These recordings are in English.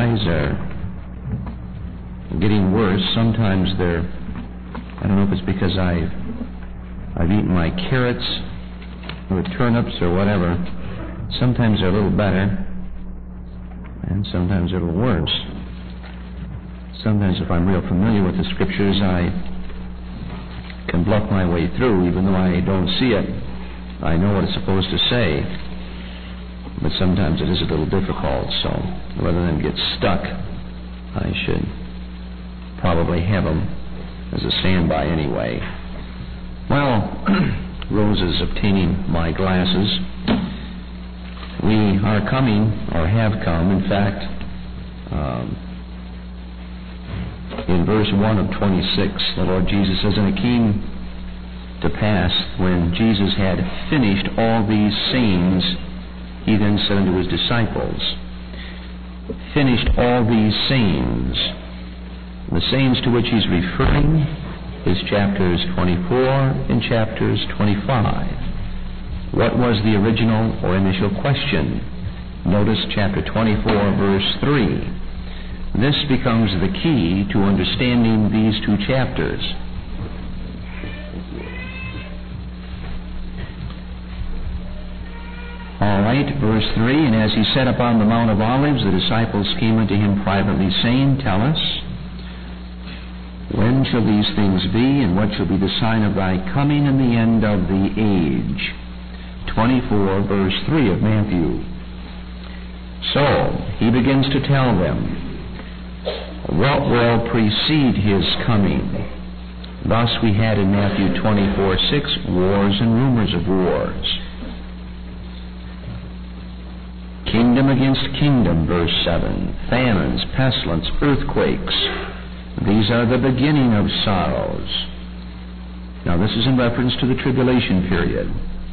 eyes are getting worse. Sometimes they're, I don't know if it's because I've eaten my carrots or turnips or whatever. Sometimes they're a little better, and sometimes they're a little worse. Sometimes if I'm real familiar with the Scriptures, I can bluff my way through, even though I don't see it. I know what it's supposed to say, but sometimes it is a little difficult, so rather than get stuck, I should probably have them as a standby anyway. Well, Rose is obtaining my glasses. We are coming, or have come, in fact, in verse 1 of 26, the Lord Jesus says, "And it came to pass, when Jesus had finished all these sayings, he then said unto his disciples," finished all these sayings. The sayings to which he's referring is chapters 24 and chapters 25. What was the original or initial question? Notice chapter 24, verse 3. This becomes the key to understanding these two chapters. All right, verse 3, "And as he sat upon the Mount of Olives, the disciples came unto him privately, saying," tell us, "when shall these things be, and what shall be the sign of thy coming and the end of the age?" 24, verse 3 of Matthew. So, he begins to tell them what will precede his coming. Thus we had in Matthew 24:6, wars and rumors of wars. Kingdom against kingdom, verse 7. Famines, pestilence, earthquakes. These are the beginning of sorrows. Now this is in reference to the tribulation period.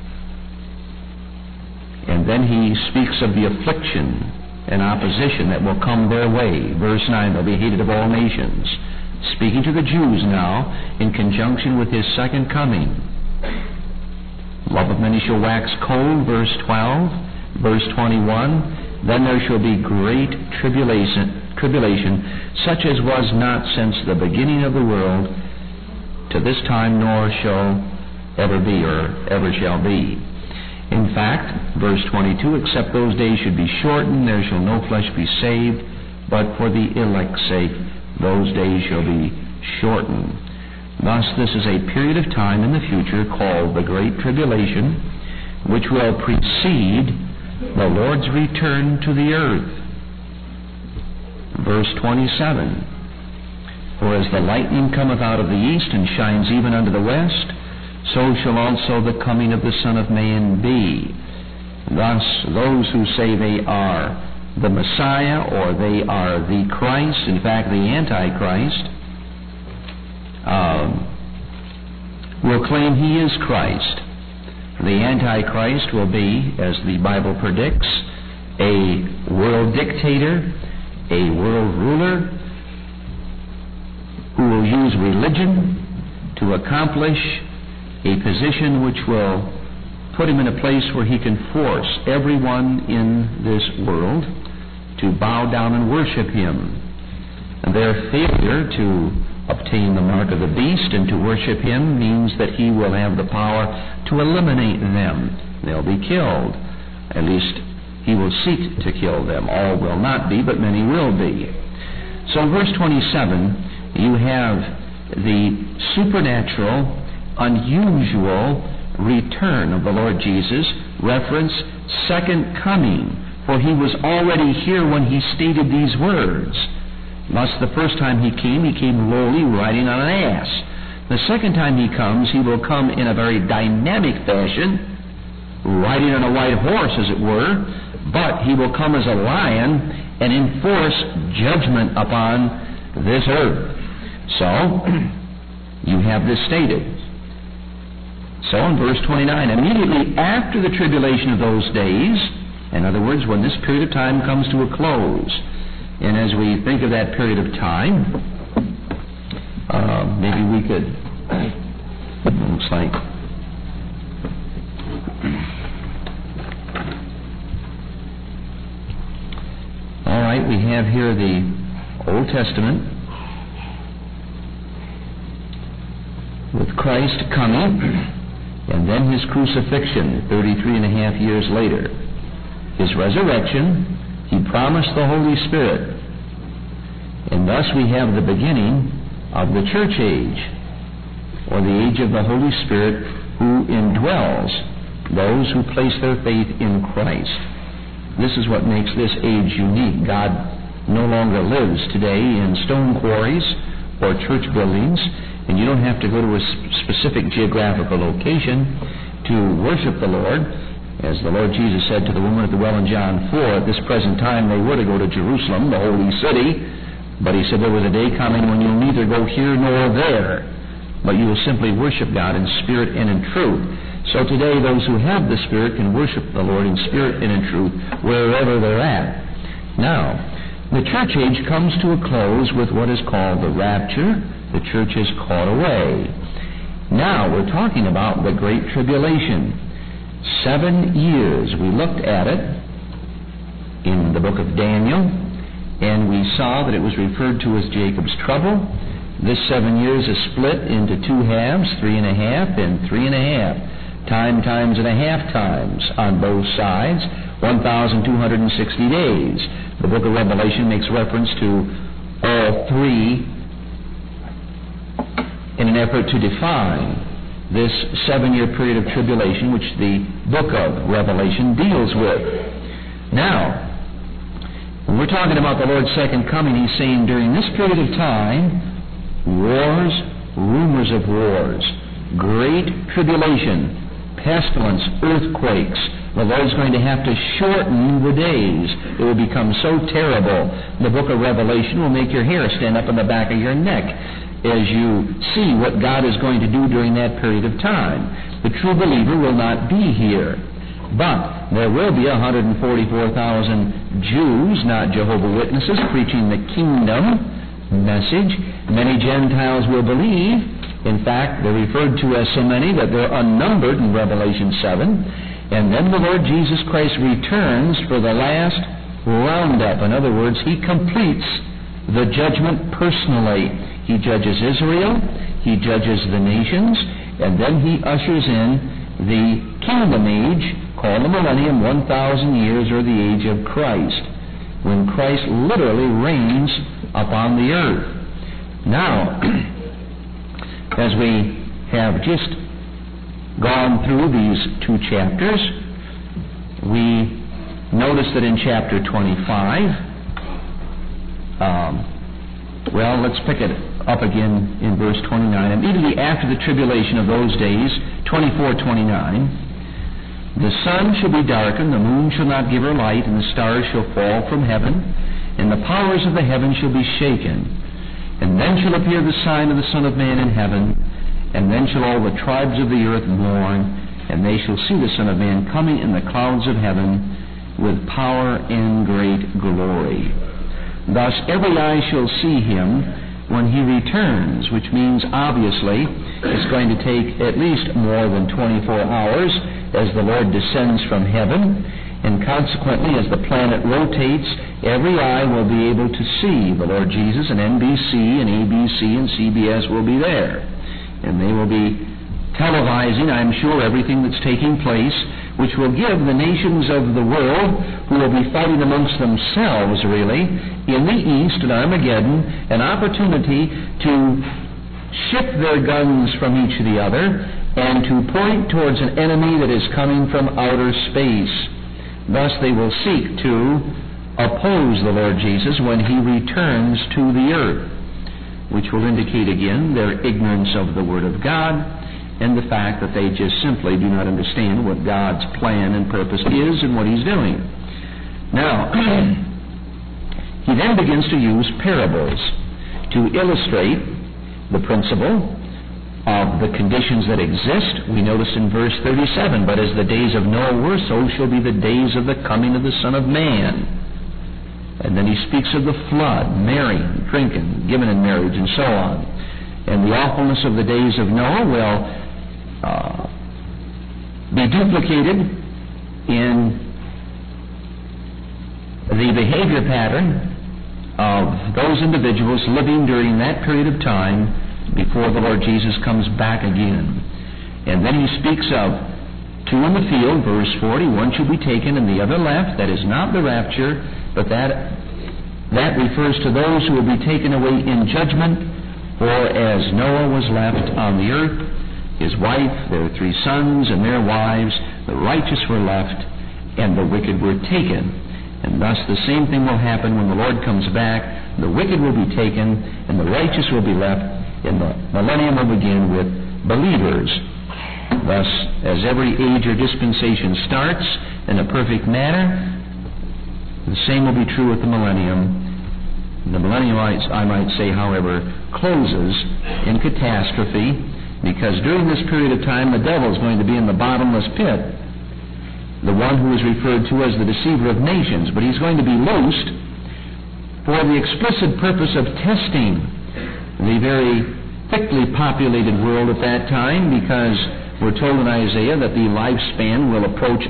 And then he speaks of the affliction and opposition that will come their way. Verse 9, "They'll be hated of all nations." Speaking to the Jews now in conjunction with his second coming. "Love of many shall wax cold," verse 12. Verse 21, "Then there shall be great tribulation, such as was not since the beginning of the world to this time, nor shall ever be," or ever shall be. In fact, verse 22, "Except those days should be shortened, there shall no flesh be saved, but for the elect's sake those days shall be shortened." Thus, this is a period of time in the future called the Great Tribulation, which will precede the Lord's return to the earth. Verse 27, "For as the lightning cometh out of the east, and shines even unto the west, so shall also the coming of the Son of Man be." Thus, those who say they are the Messiah, or they are the Christ, in fact the Antichrist, will claim he is Christ. The Antichrist will be, as the Bible predicts, a world dictator, a world ruler, who will use religion to accomplish a position which will put him in a place where he can force everyone in this world to bow down and worship him. And their failure to obtain the mark of the beast and to worship him means that he will have the power to eliminate them. They'll be killed. At least he will seek to kill them. All will not be, but many will be. So in verse 27, you have the supernatural, unusual return of the Lord Jesus, reference second coming, for he was already here when he stated these words. Thus, the first time he came lowly, riding on an ass. The second time he comes, he will come in a very dynamic fashion, riding on a white horse, as it were, but he will come as a lion and enforce judgment upon this earth. So, you have this stated. So, in verse 29, immediately after the tribulation of those days, in other words, when this period of time comes to a close, and as we think of that period of time, maybe we could, looks like, all right, we have here the Old Testament with Christ coming, and then his crucifixion 33 and a half years later. His resurrection, he promised the Holy Spirit. And thus we have the beginning of the church age, or the age of the Holy Spirit, who indwells those who place their faith in Christ. This is what makes this age unique. God no longer lives today in stone quarries or church buildings, and you don't have to go to a specific geographical location to worship the Lord. As the Lord Jesus said to the woman at the well in John 4, at this present time they were to go to Jerusalem, the holy city, but he said there was a day coming when you'll neither go here nor there, but you will simply worship God in spirit and in truth. So today those who have the Spirit can worship the Lord in spirit and in truth wherever they're at. Now, the church age comes to a close with what is called the rapture. The church is caught away. Now we're talking about the Great Tribulation. 7 years. We looked at it in the book of Daniel, and we saw that it was referred to as Jacob's trouble. This 7 years is split into 2 halves, 3.5 and 3.5. Times and a half times on both sides, 1,260 days. The book of Revelation makes reference to all three in an effort to define this 7-year period of tribulation which the book of Revelation deals with. Now, when we're talking about the Lord's second coming, he's saying during this period of time, wars, rumors of wars, great tribulation, pestilence, earthquakes. The Lord's going to have to shorten the days. It will become so terrible. The book of Revelation will make your hair stand up on the back of your neck as you see what God is going to do during that period of time. The true believer will not be here, but there will be 144,000 Jews, not Jehovah's Witnesses, preaching the kingdom message. Many Gentiles will believe. In fact, they're referred to as so many that they're unnumbered in Revelation 7. And then the Lord Jesus Christ returns for the last roundup. In other words, he completes the judgment personally. He judges Israel, he judges the nations, and then he ushers in the kingdom age, called the millennium, 1,000 years, or the age of Christ, when Christ literally reigns upon the earth. Now, as we have just gone through these 2 chapters, we notice that in chapter 25, let's pick it up again in verse 29. Immediately after the tribulation of those days, 24:29, the sun shall be darkened, the moon shall not give her light, and the stars shall fall from heaven, and the powers of the heaven shall be shaken. And then shall appear the sign of the Son of Man in heaven, and then shall all the tribes of the earth mourn, and they shall see the Son of Man coming in the clouds of heaven with power and great glory. Thus every eye shall see him when he returns, which means obviously it's going to take at least more than 24 hours as the Lord descends from heaven, and consequently as the planet rotates, every eye will be able to see the Lord Jesus, and NBC and ABC and CBS will be there. And they will be televising, I'm sure, everything that's taking place, which will give the nations of the world, who will be fighting amongst themselves, really, in the east at Armageddon, an opportunity to shift their guns from each to the other and to point towards an enemy that is coming from outer space. Thus they will seek to oppose the Lord Jesus when he returns to the earth, which will indicate again their ignorance of the Word of God and the fact that they just simply do not understand what God's plan and purpose is and what he's doing. Now, he then begins to use parables to illustrate the principle of the conditions that exist. We notice in verse 37, but as the days of Noah were, so shall be the days of the coming of the Son of Man. And then he speaks of the flood, marrying, drinking, giving in marriage, and so on. And the awfulness of the days of Noah will be duplicated in the behavior pattern of those individuals living during that period of time before the Lord Jesus comes back again. And then he speaks of two in the field, verse 40, one shall be taken and the other left. That is not the rapture, but that refers to those who will be taken away in judgment. For as Noah was left on the earth, his wife, their 3 sons, and their wives, the righteous were left, and the wicked were taken. And thus the same thing will happen when the Lord comes back. The wicked will be taken, and the righteous will be left, and the millennium will begin with believers. Thus, as every age or dispensation starts in a perfect manner, the same will be true with the millennium. The millennium, I might say, however, closes in catastrophe, because during this period of time the devil is going to be in the bottomless pit, the one who is referred to as the deceiver of nations. But he's going to be loosed for the explicit purpose of testing the very thickly populated world at that time, because we're told in Isaiah that the lifespan will approach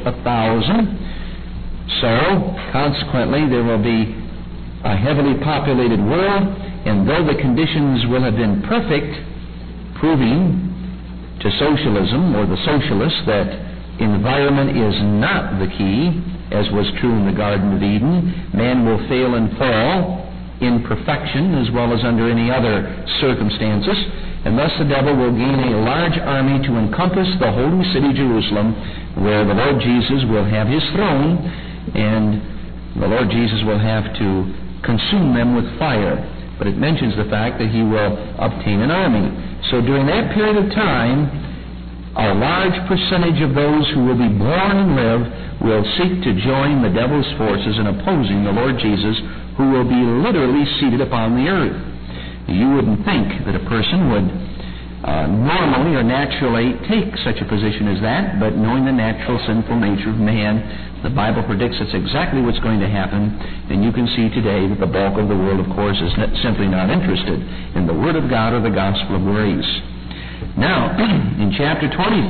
1,000. So, consequently, there will be a heavily populated world, and though the conditions will have been perfect, proving to socialism or the socialists that environment is not the key, as was true in the Garden of Eden, man will fail and fall in perfection as well as under any other circumstances, and thus the devil will gain a large army to encompass the holy city Jerusalem, where the Lord Jesus will have his throne, and the Lord Jesus will have to consume them with fire. But it mentions the fact that he will obtain an army. So during that period of time, a large percentage of those who will be born and live will seek to join the devil's forces in opposing the Lord Jesus, who will be literally seated upon the earth. You wouldn't think that a person would normally or naturally take such a position as that, but knowing the natural sinful nature of man, the Bible predicts that's exactly what's going to happen, and you can see today that the bulk of the world, of course, is simply not interested in the Word of God or the gospel of grace. Now, in chapter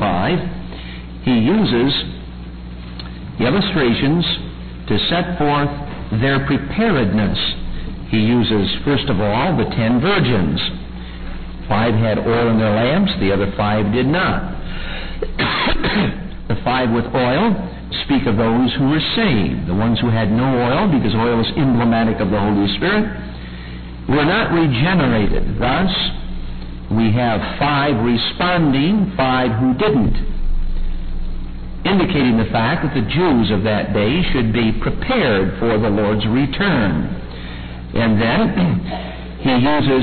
25, he uses illustrations to set forth their preparedness. He uses, first of all, the 10 virgins. 5 had oil in their lamps, the other 5 did not. The 5 with oil speak of those who were saved. The ones who had no oil, because oil is emblematic of the Holy Spirit, were not regenerated. Thus, we have 5 responding, 5 who didn't, indicating the fact that the Jews of that day should be prepared for the Lord's return. And then he uses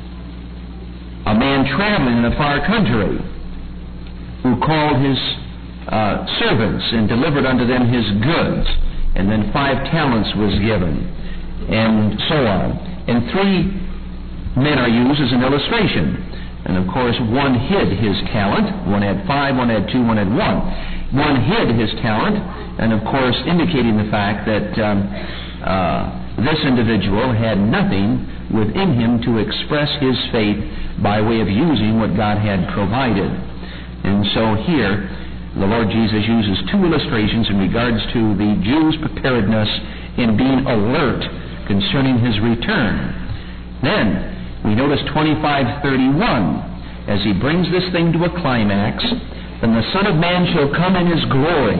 a man traveling in a far country who called his servants and delivered unto them his goods, and then 5 talents was given, and so on. And 3 men are used as an illustration. And of course, one hid his talent. One had 5, one had 2, one had 1. One hid his talent, and of course indicating the fact that this individual had nothing within him to express his faith by way of using what God had provided. And so here, the Lord Jesus uses 2 illustrations in regards to the Jews' preparedness in being alert concerning his return. Then, we notice 25:31, as he brings this thing to a climax, "Then the Son of Man shall come in his glory."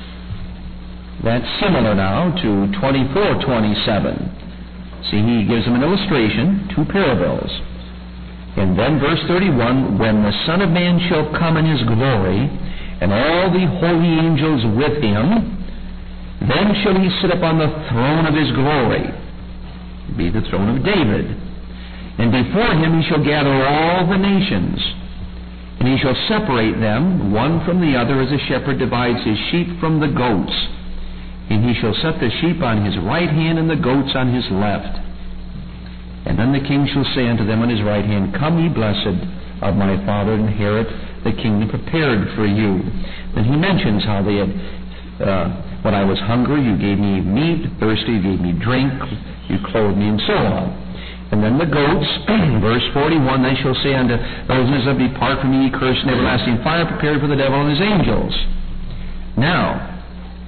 That's similar now to 24:27. See, he gives them an illustration, 2 parables. And then verse 31, "When the Son of Man shall come in his glory, and all the holy angels with him, then shall he sit upon the throne of his glory," be the throne of David. "And before him he shall gather all the nations, and he shall separate them one from the other, as a shepherd divides his sheep from the goats. And he shall set the sheep on his right hand and the goats on his left. And then the king shall say unto them on his right hand, Come, ye blessed of my Father, inherit the kingdom prepared for you." Then he mentions how they had, when I was hungry, you gave me meat, thirsty, you gave me drink, you clothed me, and so on. And then the goats, verse 41, "They shall say unto those that depart from me, ye cursed, and everlasting fire prepared for the devil and his angels." Now,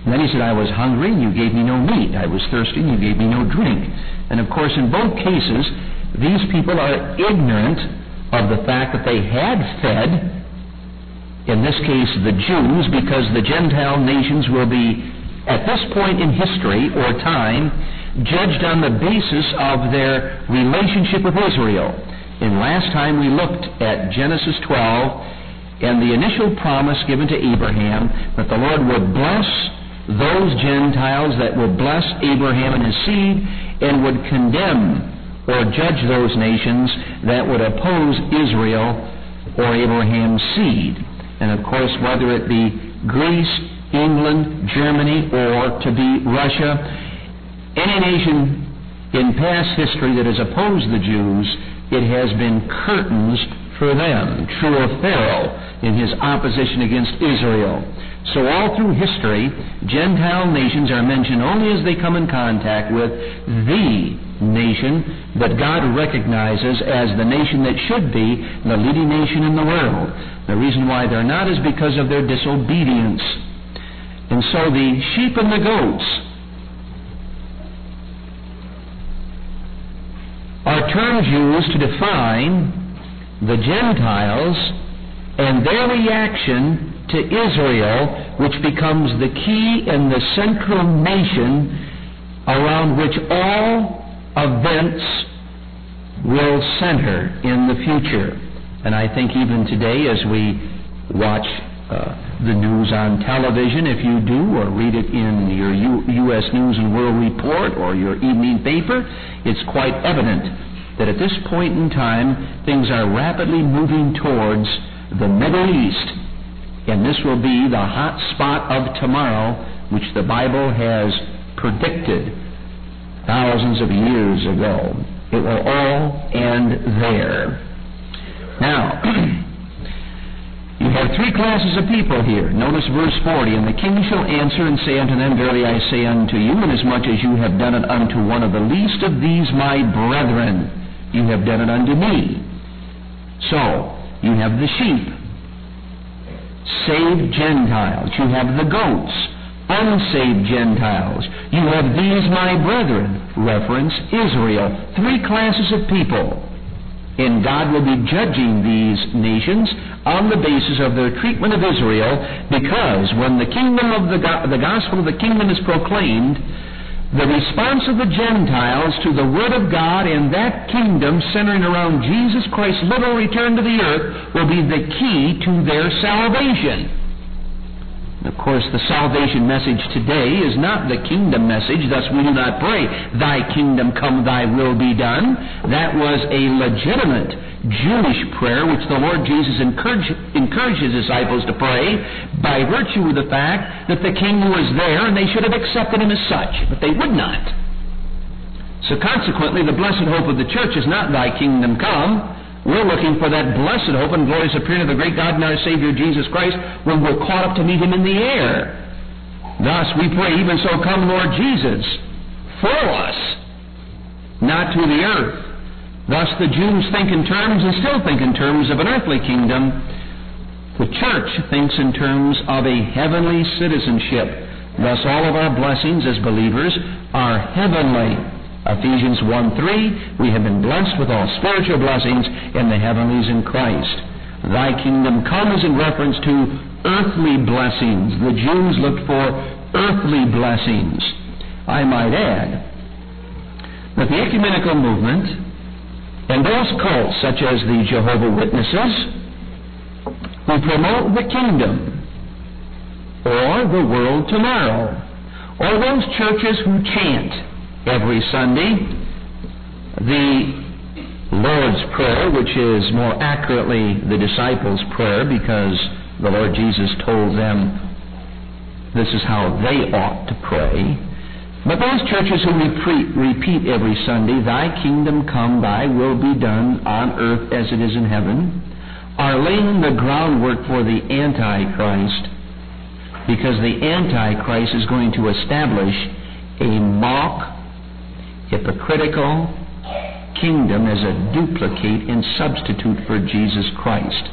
And then he said, I was hungry, and you gave me no meat. I was thirsty, and you gave me no drink. And of course, in both cases, these people are ignorant of the fact that they had fed, in this case, the Jews, because the Gentile nations will be, at this point in history or time, judged on the basis of their relationship with Israel. And last time we looked at Genesis 12 and the initial promise given to Abraham that the Lord would bless those Gentiles that would bless Abraham and his seed and would condemn or judge those nations that would oppose Israel or Abraham's seed. And of course, whether it be Greece, England, Germany, or to be Russia, any nation in past history that has opposed the Jews, it has been curtains for them. True of Pharaoh in his opposition against Israel. So all through history, Gentile nations are mentioned only as they come in contact with the nation that God recognizes as the nation that should be the leading nation in the world. The reason why they're not is because of their disobedience. And so the sheep and the goats are terms used to define the Gentiles and their reaction to Israel, which becomes the key and the central nation around which all events will center in the future. And I think even today, as we watch the news on television, if you do, or read it in your U.S. News and World Report or your evening paper, it's quite evident that at this point in time, things are rapidly moving towards the Middle East. And this will be the hot spot of tomorrow, which the Bible has predicted thousands of years ago. It will all end there. Now, you have three classes of people here. Notice verse 40. And the king shall answer and say unto them, Verily I say unto you, inasmuch as you have done it unto one of the least of these my brethren, you have done it unto me. So, you have the sheep, saved Gentiles. You have the goats, unsaved Gentiles. You have these my brethren, reference Israel. Three classes of people. And God will be judging these nations on the basis of their treatment of Israel, because when the kingdom of the gospel of the kingdom is proclaimed, the response of the Gentiles to the Word of God and that kingdom centering around Jesus Christ's literal return to the earth will be the key to their salvation. Of course, the salvation message today is not the kingdom message, thus we do not pray, Thy kingdom come, Thy will be done. That was a legitimate Jewish prayer which the Lord Jesus encouraged His disciples to pray by virtue of the fact that the King was there and they should have accepted Him as such, but they would not. So consequently, the blessed hope of the church is not Thy kingdom come. We're looking for that blessed hope and glorious appearing of the great God and our Savior Jesus Christ when we're caught up to meet Him in the air. Thus we pray, even so come Lord Jesus, for us, not to the earth. Thus the Jews think in terms and still think in terms of an earthly kingdom. The church thinks in terms of a heavenly citizenship. Thus all of our blessings as believers are heavenly. Ephesians 1:3, we have been blessed with all spiritual blessings in the heavenlies in Christ. Thy kingdom come is in reference to earthly blessings. The Jews looked for earthly blessings. I might add that the ecumenical movement and those cults such as the Jehovah's Witnesses who promote the kingdom or the world tomorrow, or those churches who chant every Sunday the Lord's Prayer, which is more accurately the disciples' prayer, because the Lord Jesus told them this is how they ought to pray. But those churches who repeat every Sunday, Thy kingdom come, Thy will be done on earth as it is in heaven, are laying the groundwork for the Antichrist, because the Antichrist is going to establish a mock, hypocritical kingdom as a duplicate and substitute for Jesus Christ.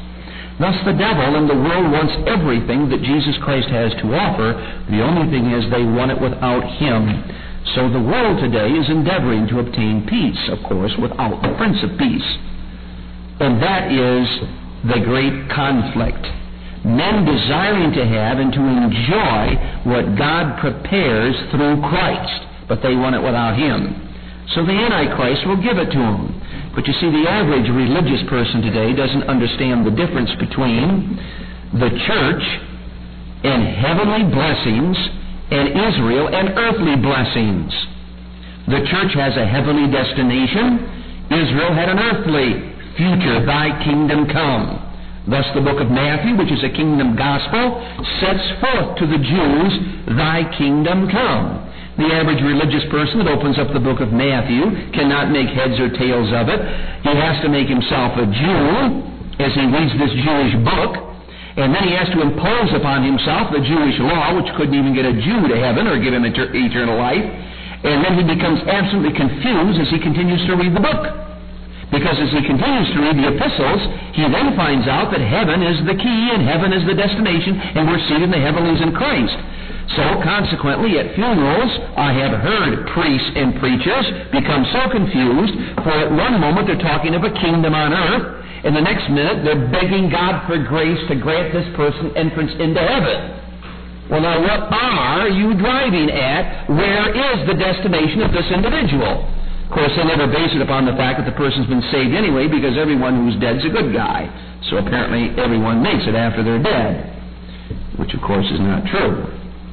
Thus the devil and the world wants everything that Jesus Christ has to offer. The only thing is they want it without Him. So the world today is endeavoring to obtain peace, of course, without the Prince of Peace. And that is the great conflict. Men desiring to have and to enjoy what God prepares through Christ, but they want it without Him. So the Antichrist will give it to them. But you see, the average religious person today doesn't understand the difference between the church and heavenly blessings and Israel and earthly blessings. The church has a heavenly destination. Israel had an earthly future. Thy kingdom come. Thus the book of Matthew, which is a kingdom gospel, sets forth to the Jews, Thy kingdom come. The average religious person that opens up the book of Matthew cannot make heads or tails of it. He has to make himself a Jew as he reads this Jewish book, and then he has to impose upon himself the Jewish law, which couldn't even get a Jew to heaven or give him eternal life, and then he becomes absolutely confused as he continues to read the book. Because as he continues to read the epistles, he then finds out that heaven is the key and heaven is the destination, and we're seated in the heavenlies in Christ. So, consequently, at funerals, I have heard priests and preachers become so confused, for at one moment they're talking of a kingdom on earth, and the next minute they're begging God for grace to grant this person entrance into heaven. Well, now, what are you driving at? Where is the destination of this individual? Of course, they never base it upon the fact that the person's been saved anyway, because everyone who's dead's a good guy. So apparently everyone makes it after they're dead, which of course is not true.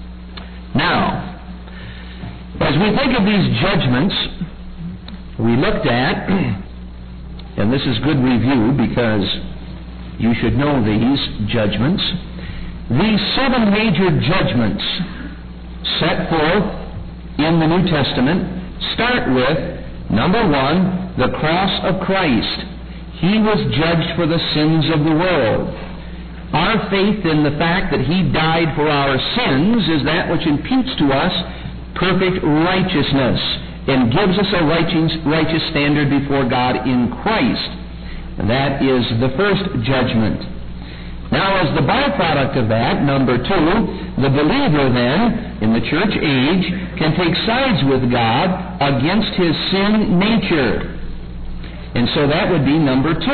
Now, as we think of these judgments, we looked at, and this is good review because you should know these judgments, these 7 major judgments set forth in the New Testament start with, number 1, the cross of Christ. He was judged for the sins of the world. Our faith in the fact that He died for our sins is that which imputes to us perfect righteousness and gives us a righteous standard before God in Christ. And that is the first judgment. Now, as the byproduct of that, number 2, the believer then, in the church age, can take sides with God against his sin nature. And so that would be number 2,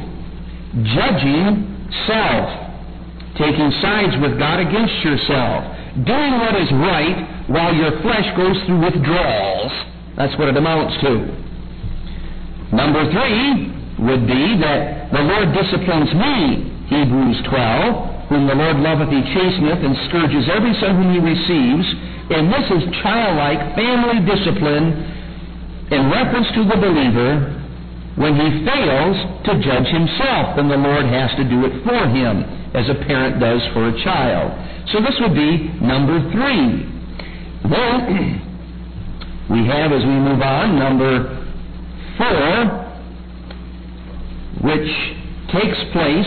judging self. Taking sides with God against yourself. Doing what is right while your flesh goes through withdrawals. That's what it amounts to. Number 3 would be that the Lord disciplines me, Hebrews 12, whom the Lord loveth He chasteneth, and scourges every son whom He receives. And this is childlike family discipline in reference to the believer when he fails to judge himself. Then the Lord has to do it for him, as a parent does for a child. So this would be number 3. Then we have, as we move on, number 4, which takes place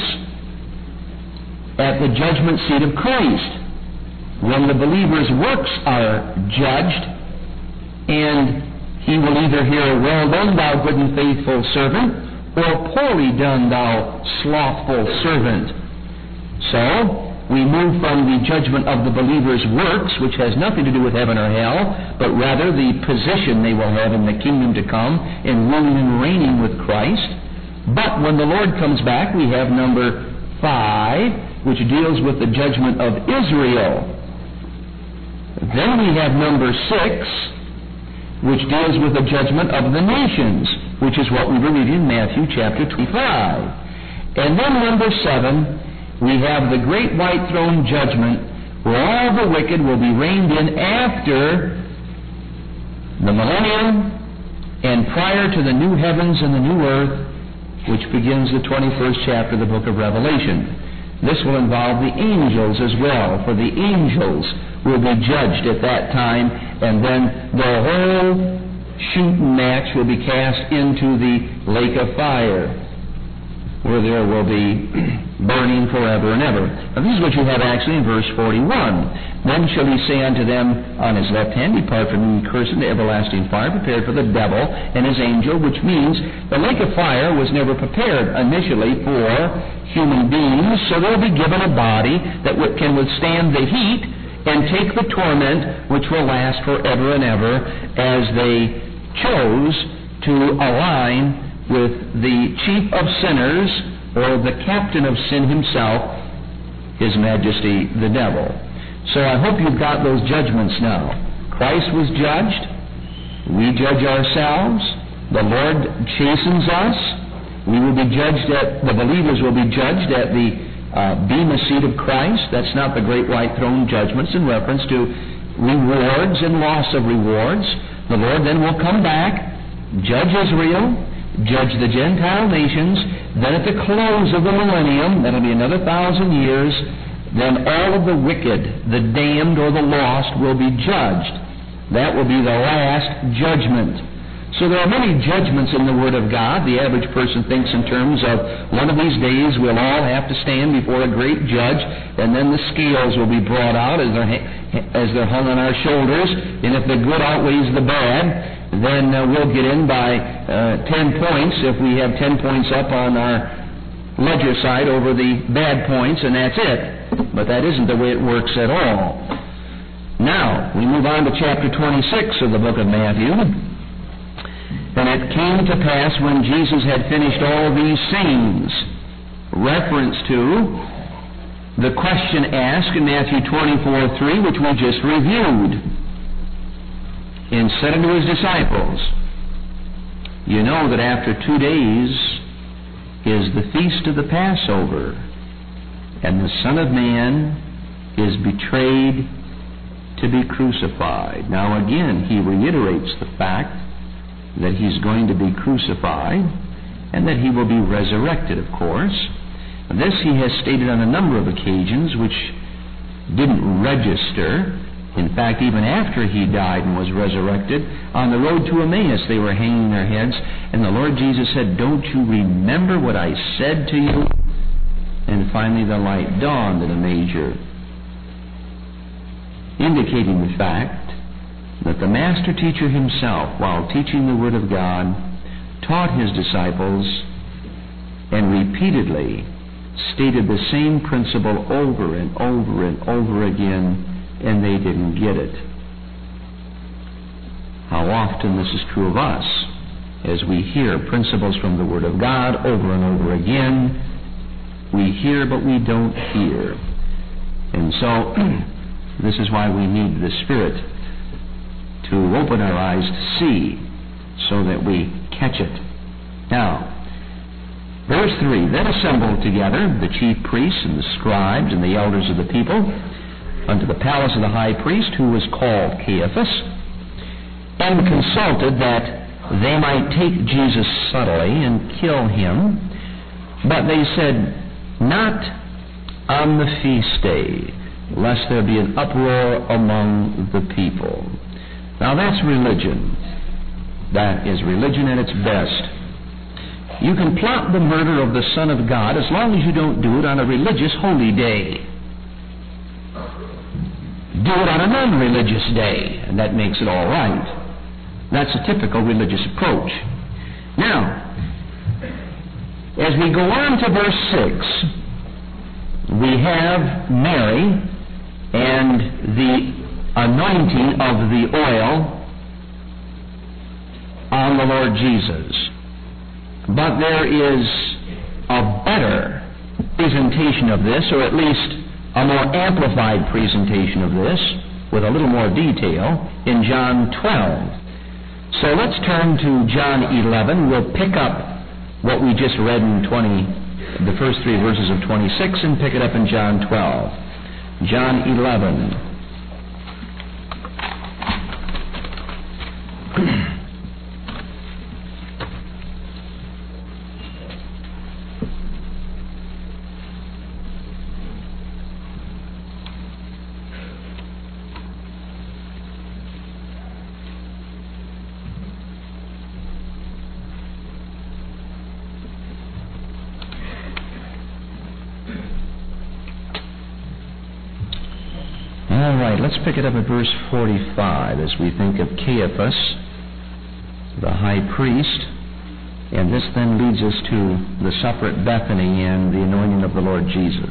at the judgment seat of Christ, when the believer's works are judged, and He will either hear, Well done, thou good and faithful servant, or Poorly done, thou slothful servant. So, we move from the judgment of the believer's works, which has nothing to do with heaven or hell, but rather the position they will have in the kingdom to come in ruling and reigning with Christ. But when the Lord comes back, we have number 5, which deals with the judgment of Israel. Then we have number 6, which deals with the judgment of the nations, which is what we were reading in Matthew chapter 25. And then number 7, we have the great white throne judgment, where all the wicked will be reined in after the millennium and prior to the new heavens and the new earth, which begins the 21st chapter of the book of Revelation. This will involve the angels as well, for the angels will be judged at that time, and then the whole shooting match will be cast into the lake of fire. where there will be burning forever and ever. Now this is what you have actually in verse 41. Then shall he say unto them on his left hand, Depart from me, ye cursed, into everlasting fire, prepared for the devil and his angel, which means the lake of fire was never prepared initially for human beings, so they'll be given a body that can withstand the heat and take the torment which will last forever and ever, as they chose to align with the chief of sinners, or the captain of sin himself, His Majesty the devil. So I hope you've got those judgments now. Christ was judged. We judge ourselves. The Lord chastens us. We will be judged the believers will be judged at the Bema seat of Christ. That's not the great white throne judgments in reference to rewards and loss of rewards. The Lord then will come back, judge Israel, judge the Gentile nations. Then at the close of the millennium, that'll be another 1,000 years, then all of the wicked, the damned or the lost, will be judged. That will be the last judgment. So there are many judgments in the Word of God. The average person thinks in terms of one of these days we'll all have to stand before a great judge, and then the scales will be brought out as they're hung on our shoulders, and if the good outweighs the bad, then we'll get in by 10 points if we have 10 points up on our ledger side over the bad points, and that's it. But that isn't the way it works at all. Now, we move on to chapter 26 of the book of Matthew. And it came to pass when Jesus had finished all these sayings, reference to the question asked in Matthew 24:3, which we just reviewed, and said unto his disciples, You know that after 2 days is the feast of the Passover, and the Son of Man is betrayed to be crucified. Now again, he reiterates the fact that he's going to be crucified, and that he will be resurrected, of course. This he has stated on a number of occasions, which didn't register. In fact, even after he died and was resurrected, on the road to Emmaus, they were hanging their heads, and the Lord Jesus said, Don't you remember what I said to you? And finally the light dawned in a measure, indicating the fact that the Master Teacher himself, while teaching the Word of God, taught his disciples and repeatedly stated the same principle over and over and over again, and they didn't get it. How often this is true of us, as we hear principles from the Word of God over and over again. We hear, but we don't hear. And so, this is why we need the Spirit to open our eyes to see, so that we catch it. Now, verse 3, Then assembled together the chief priests and the scribes and the elders of the people unto the palace of the high priest, who was called Caiaphas, and consulted that they might take Jesus subtly and kill him. But they said, Not on the feast day, lest there be an uproar among the people. Now that's religion. That is religion at its best. You can plot the murder of the Son of God as long as you don't do it on a religious holy day. Do it on a non-religious day, and that makes it all right. That's a typical religious approach. Now, as we go on to verse 6, we have Mary and the anointing of the oil on the Lord Jesus. But there is a better presentation of this, or at least a more amplified presentation of this, with a little more detail, in John 12. So let's turn to John 11. We'll pick up what we just read in the first 3 verses of 26, and pick it up in John 12. John 11. All right, let's pick it up at verse 45 as we think of Caiaphas, the high priest. And this then leads us to the supper at Bethany and the anointing of the Lord Jesus.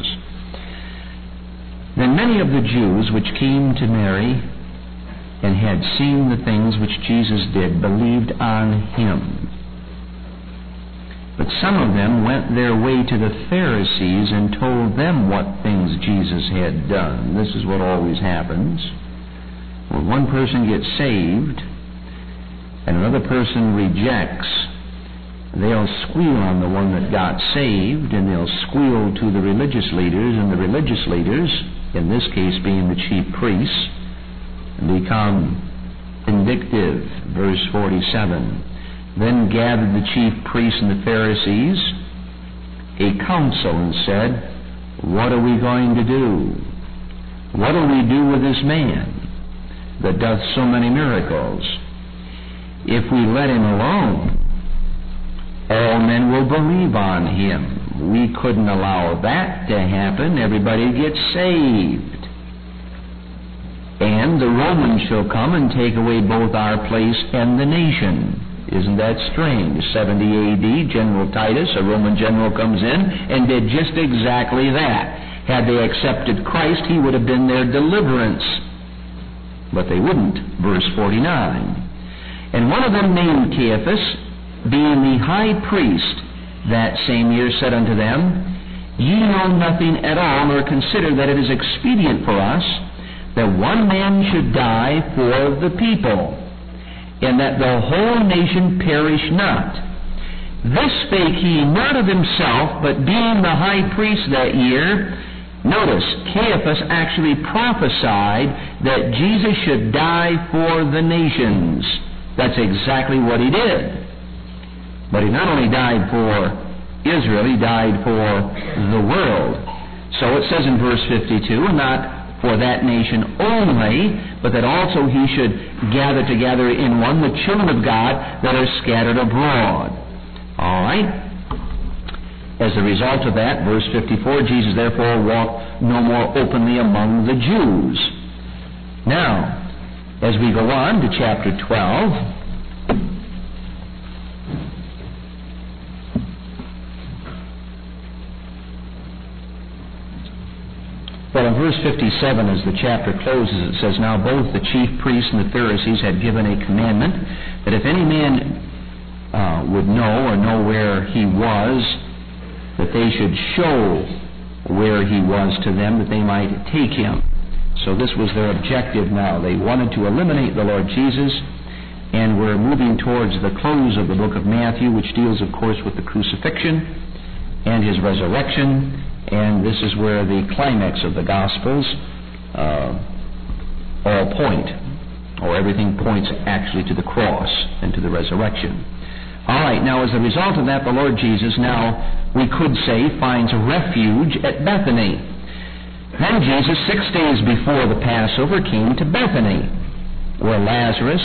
Then many of the Jews which came to Mary and had seen the things which Jesus did believed on him. But some of them went their way to the Pharisees and told them what things Jesus had done. This is what always happens. When one person gets saved and another person rejects, they'll squeal on the one that got saved, and they'll squeal to the religious leaders, and the religious leaders, in this case being the chief priests, become vindictive. Verse 47. Then gathered the chief priests and the Pharisees a council and said, "What are we going to do? What will we do with this man that doth so many miracles? If we let him alone, all men will believe on him. We couldn't allow that to happen. Everybody gets saved. And the Romans shall come and take away both our place and the nation." Isn't that strange? 70 A.D., General Titus, a Roman general, comes in and did just exactly that. Had they accepted Christ, he would have been their deliverance. But they wouldn't. Verse 49. And one of them named Caiaphas, being the high priest, that same year said unto them, "Ye know nothing at all, nor consider that it is expedient for us that one man should die for the people, and that the whole nation perish not. This spake he not of himself, but being the high priest that year." Notice, Caiaphas actually prophesied that Jesus should die for the nations. That's exactly what he did. But he not only died for Israel, he died for the world. So it says in verse 52, not for that nation only, but that also he should gather together in one the children of God that are scattered abroad. All right? As a result of that, verse 54, Jesus therefore walked no more openly among the Jews. Now, as we go on to chapter 12, well, in verse 57, as the chapter closes, it says, "Now both the chief priests and the Pharisees had given a commandment that if any man would know where he was, that they should show where he was to them, that they might take him." So this was their objective now. They wanted to eliminate the Lord Jesus, and we're moving towards the close of the book of Matthew, which deals, of course, with the crucifixion and his resurrection. And this is where the climax of the Gospels all point, or everything points actually to the cross and to the resurrection. All right, now as a result of that, the Lord Jesus now, we could say, finds refuge at Bethany. Then Jesus, 6 days before the Passover, came to Bethany, where Lazarus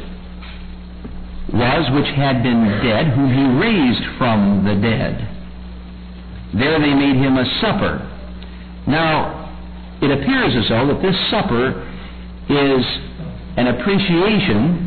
was, which had been dead, whom he raised from the dead. There they made him a supper. Now, it appears as though that this supper is an appreciation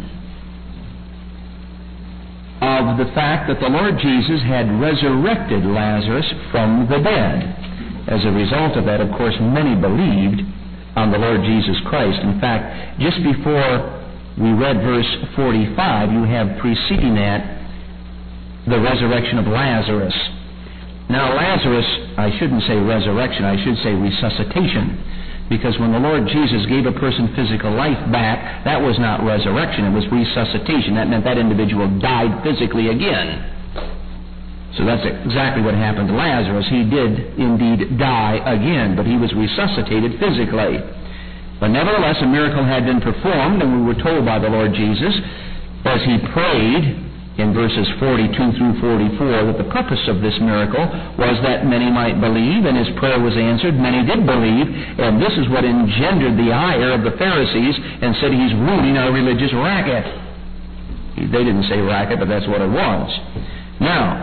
of the fact that the Lord Jesus had resurrected Lazarus from the dead. As a result of that, of course, many believed on the Lord Jesus Christ. In fact, just before we read verse 45, you have preceding that the resurrection of Lazarus. Now, Lazarus, I shouldn't say resurrection, I should say resuscitation. Because when the Lord Jesus gave a person physical life back, that was not resurrection, it was resuscitation. That meant that individual died physically again. So that's exactly what happened to Lazarus. He did indeed die again, but he was resuscitated physically. But nevertheless, a miracle had been performed, and we were told by the Lord Jesus, as he prayed, in verses 42 through 44, that the purpose of this miracle was that many might believe, and his prayer was answered. Many did believe, and this is what engendered the ire of the Pharisees and said he's ruining our religious racket. They didn't say racket, but that's what it was. Now,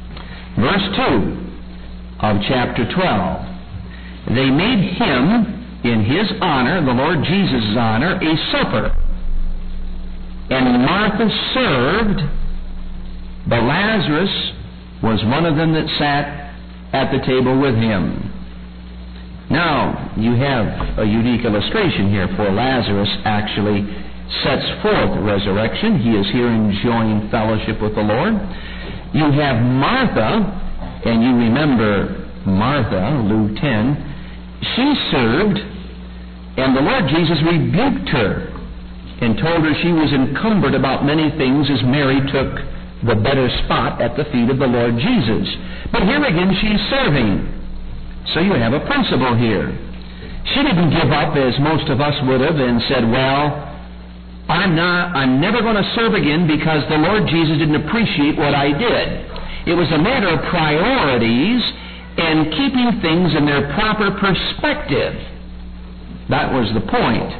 verse 2 of chapter 12. They made him in His honor, the Lord Jesus' honor, a supper. And Martha served, but Lazarus was one of them that sat at the table with Him. Now, you have a unique illustration here, for Lazarus actually sets forth resurrection. He is here enjoying fellowship with the Lord. You have Martha, and you remember Martha, Luke 10, she served, and the Lord Jesus rebuked her and told her she was encumbered about many things as Mary took the better spot at the feet of the Lord Jesus. But here again she's serving. So you have a principle here. She didn't give up as most of us would have and said, well, I'm never going to serve again because the Lord Jesus didn't appreciate what I did. It was a matter of priorities and keeping things in their proper perspective. That was the point.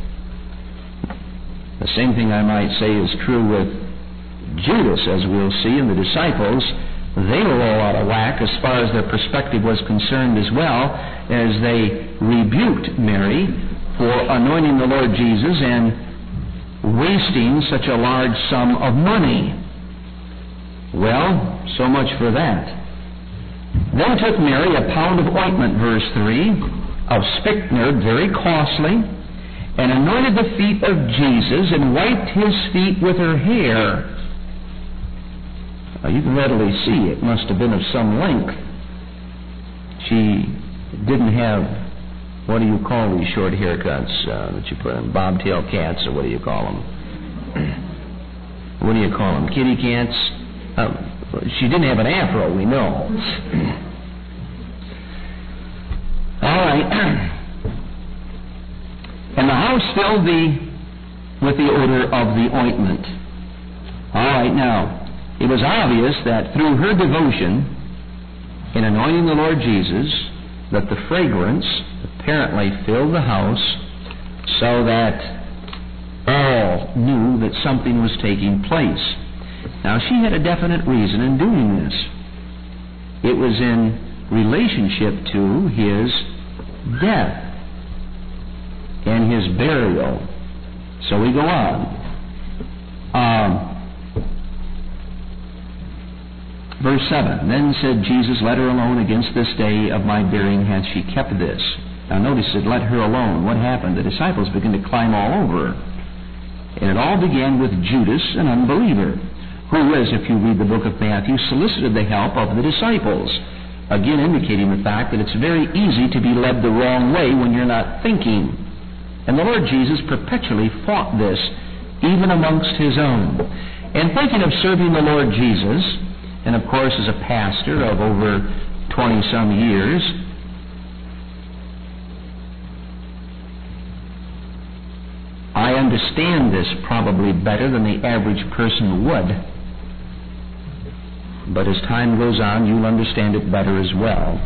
The same thing I might say is true with Judas, as we'll see, and the disciples. They were all out of whack as far as their perspective was concerned as well, as they rebuked Mary for anointing the Lord Jesus and wasting such a large sum of money. Well, so much for that. Then took Mary a pound of ointment, verse 3, of spikenard, very costly, and anointed the feet of Jesus and wiped His feet with her hair. You can readily see it must have been of some length. She didn't have, what do you call these short haircuts that you put on? Bobtail cats, or what do you call them? What do you call them? Kitty cats? She didn't have an afro, we know. All right. And the house filled with the odor of the ointment. All right, now, it was obvious that through her devotion in anointing the Lord Jesus, that the fragrance apparently filled the house, so that all knew that something was taking place. Now, she had a definite reason in doing this. It was in relationship to His death and His burial. So we go on. Verse 7, Then said Jesus, Let her alone, against this day of my burying hath she kept this. Now notice it, let her alone. What happened? The disciples began to climb all over her. And it all began with Judas, an unbeliever, who, as if you read the book of Matthew, solicited the help of the disciples. Again indicating the fact that it's very easy to be led the wrong way when you're not thinking. And the Lord Jesus perpetually fought this, even amongst His own. And thinking of serving the Lord Jesus, and of course as a pastor of over 20-some years, I understand this probably better than the average person would. But as time goes on, you'll understand it better as well.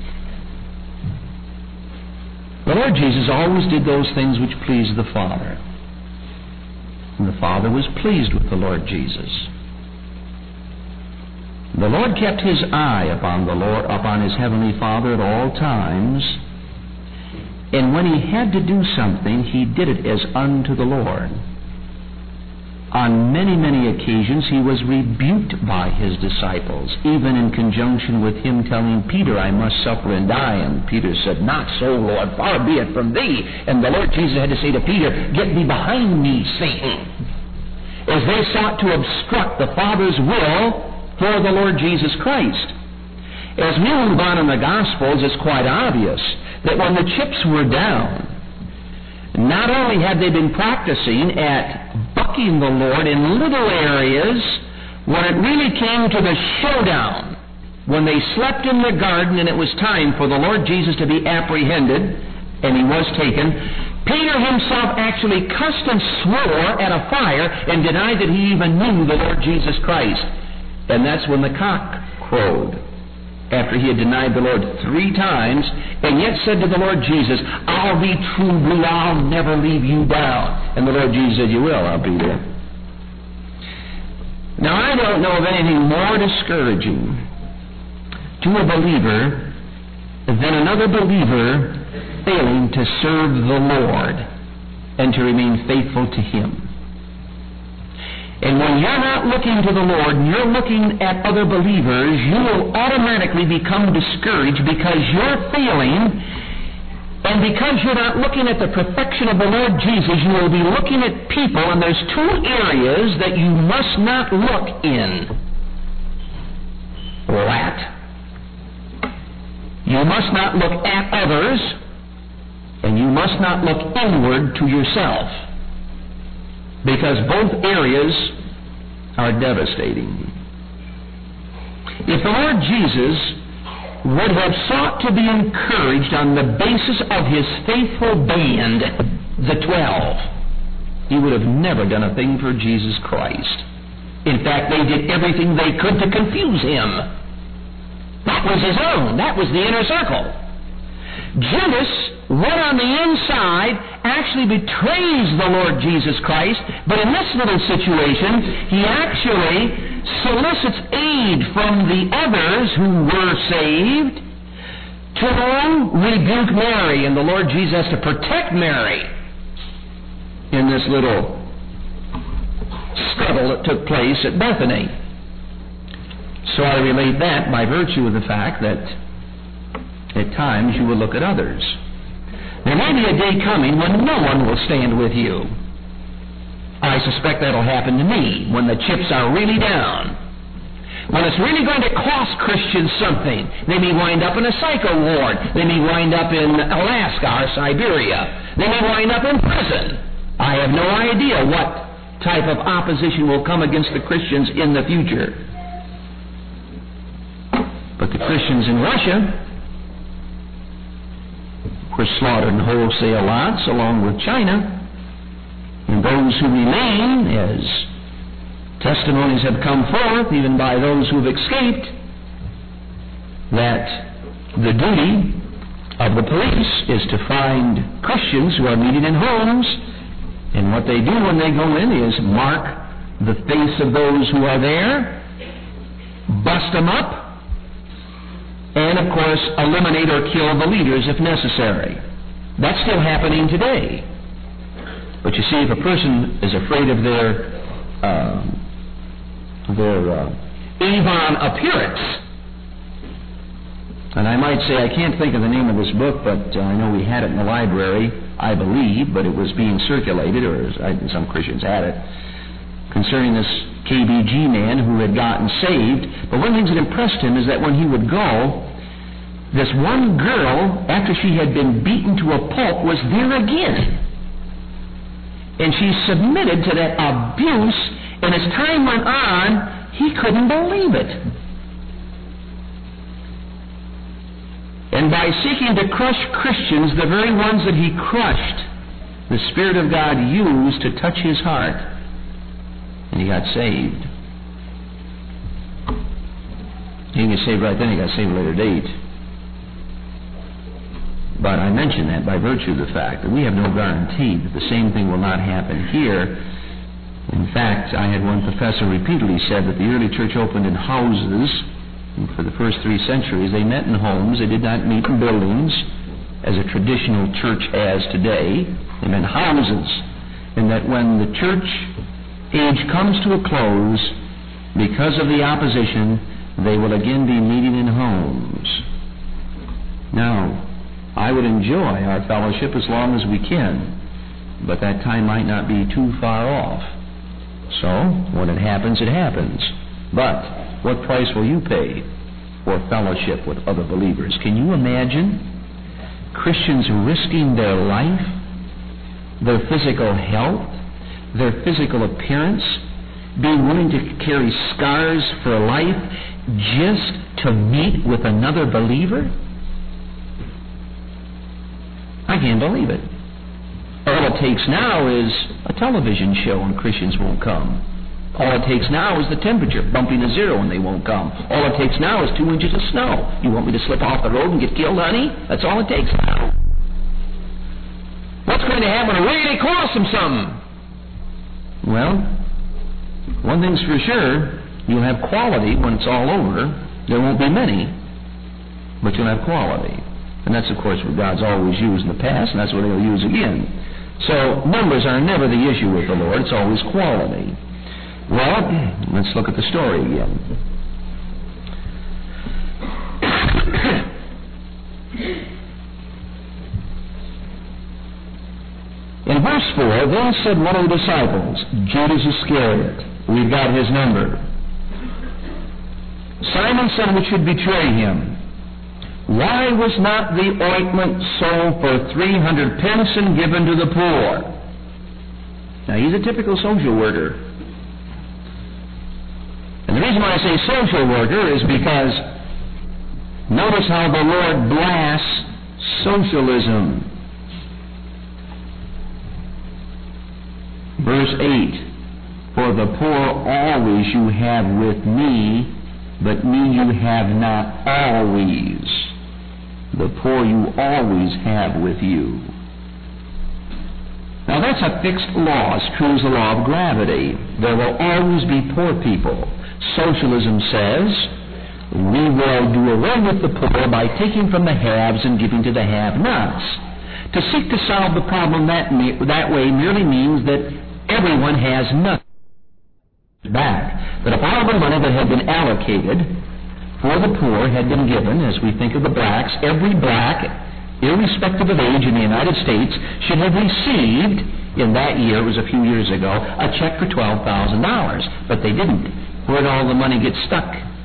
The Lord Jesus always did those things which pleased the Father. And the Father was pleased with the Lord Jesus. The Lord kept His eye upon His Heavenly Father at all times, and when He had to do something, He did it as unto the Lord. On many, many occasions, He was rebuked by His disciples, even in conjunction with Him telling Peter, I must suffer and die. And Peter said, Not so, Lord, far be it from Thee. And the Lord Jesus had to say to Peter, Get thee behind me, Satan. As they sought to obstruct the Father's will for the Lord Jesus Christ. As we move on in the Gospels, it's quite obvious that when the chips were down, not only had they been practicing at bucking the Lord in little areas, when it really came to the showdown, when they slept in the garden and it was time for the Lord Jesus to be apprehended, and He was taken, Peter himself actually cussed and swore at a fire and denied that he even knew the Lord Jesus Christ. And that's when the cock crowed, after he had denied the Lord 3 times, and yet said to the Lord Jesus, I'll be true blue, I'll never leave you down. And the Lord Jesus said, You will, Peter. Now, I don't know of anything more discouraging to a believer than another believer failing to serve the Lord and to remain faithful to Him. And when you're not looking to the Lord and you're looking at other believers, you will automatically become discouraged because you're failing, and because you're not looking at the perfection of the Lord Jesus, you will be looking at people, and there's two areas that you must not look in or at. You must not look at others, and you must not look inward to yourself, because both areas are devastating. If the Lord Jesus would have sought to be encouraged on the basis of His faithful band, the 12, He would have never done a thing for Jesus Christ. In fact, they did everything they could to confuse Him. That was His own. That was the inner circle. Judas, one on the inside, actually betrays the Lord Jesus Christ, but in this little situation, he actually solicits aid from the others who were saved to rebuke Mary, and the Lord Jesus has to protect Mary in this little scuttle that took place at Bethany. So I relate that by virtue of the fact that at times you will look at others. There may be a day coming when no one will stand with you. I suspect that'll happen to me when the chips are really down. When it's really going to cost Christians something. They may wind up in a psycho ward. They may wind up in Alaska or Siberia. They may wind up in prison. I have no idea what type of opposition will come against the Christians in the future. But the Christians in Russia were slaughtered in wholesale lots along with China, and those who remain, as testimonies have come forth, even by those who have escaped, that the duty of the police is to find Christians who are meeting in homes, and what they do when they go in is mark the face of those who are there, bust them up, and, of course, eliminate or kill the leaders if necessary. That's still happening today. But you see, if a person is afraid of their Avon appearance, and I might say, I can't think of the name of this book, but I know we had it in the library, I believe, but it was being circulated, or some Christians had it, concerning this KBG man who had gotten saved. But one of the things that impressed him is that when he would go, this one girl, after she had been beaten to a pulp, was there again. And she submitted to that abuse, and as time went on, he couldn't believe it. And by seeking to crush Christians, the very ones that he crushed, the Spirit of God used to touch his heart, and he got saved. He didn't get saved right then, he got saved at a later date. But I mention that by virtue of the fact that we have no guarantee that the same thing will not happen here. In fact, I had one professor repeatedly said that the early church opened in houses. And for the first 3 centuries, they met in homes. They did not meet in buildings as a traditional church has today. They met in houses. And that when the church age comes to a close, because of the opposition, they will again be meeting in homes. Now, I would enjoy our fellowship as long as we can, but that time might not be too far off. So, when it happens, it happens. But what price will you pay for fellowship with other believers? Can you imagine Christians risking their life, their physical health, their physical appearance, being willing to carry scars for life just to meet with another believer? I can't believe it. All it takes now is a television show and Christians won't come. All it takes now is the temperature bumping to 0 and they won't come. All it takes now is 2 inches of snow. You want me to slip off the road and get killed, honey? That's all it takes now. What's going to happen? It really costs them something. Well, one thing's for sure, you'll have quality when it's all over. There won't be many, but you'll have quality. And that's, of course, what God's always used in the past, and that's what He'll use again. So numbers are never the issue with the Lord. It's always quality. Well, let's look at the story again. In verse 4, then said one of the disciples, Judas Iscariot, we've got his number, Simon said, which should betray him, why was not the ointment sold for 300 pence and given to the poor? Now, he's a typical social worker. And the reason why I say social worker is because notice how the Lord blasts socialism. Verse 8, for the poor always you have with me, but me you have not always. The poor you always have with you. Now that's a fixed law. It's true as the law of gravity. There will always be poor people. Socialism says, we will do away with the poor by taking from the haves and giving to the have-nots. To seek to solve the problem that way merely means that everyone has nothing back. But if all the money that had been allocated for the poor had been given, as we think of the blacks, every black, irrespective of age in the United States, should have received, in that year, it was a few years ago, a check for $12,000. But they didn't. Where'd all the money get stuck?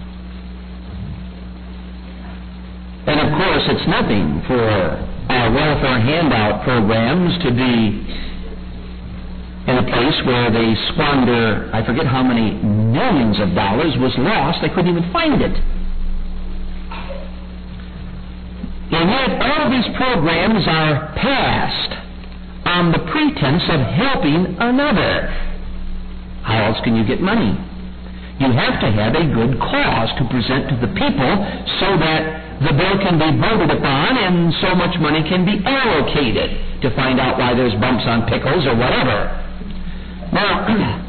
And of course, it's nothing for our welfare handout programs to be in a place where they squander, I forget how many millions of dollars was lost. They couldn't even find it. And yet all of these programs are passed on the pretense of helping another. How else can you get money? You have to have a good cause to present to the people so that the bill can be voted upon and so much money can be allocated to find out why there's bumps on pickles or whatever. Now,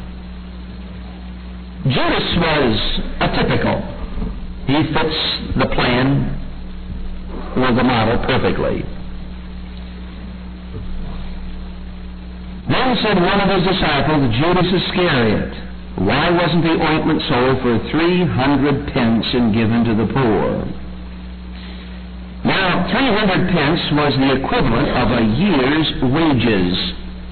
Judas was atypical. He fits the plan or the model perfectly. Then said one of his disciples, Judas Iscariot, why wasn't the ointment sold for 300 pence and given to the poor? Now, 300 pence was the equivalent of a year's wages.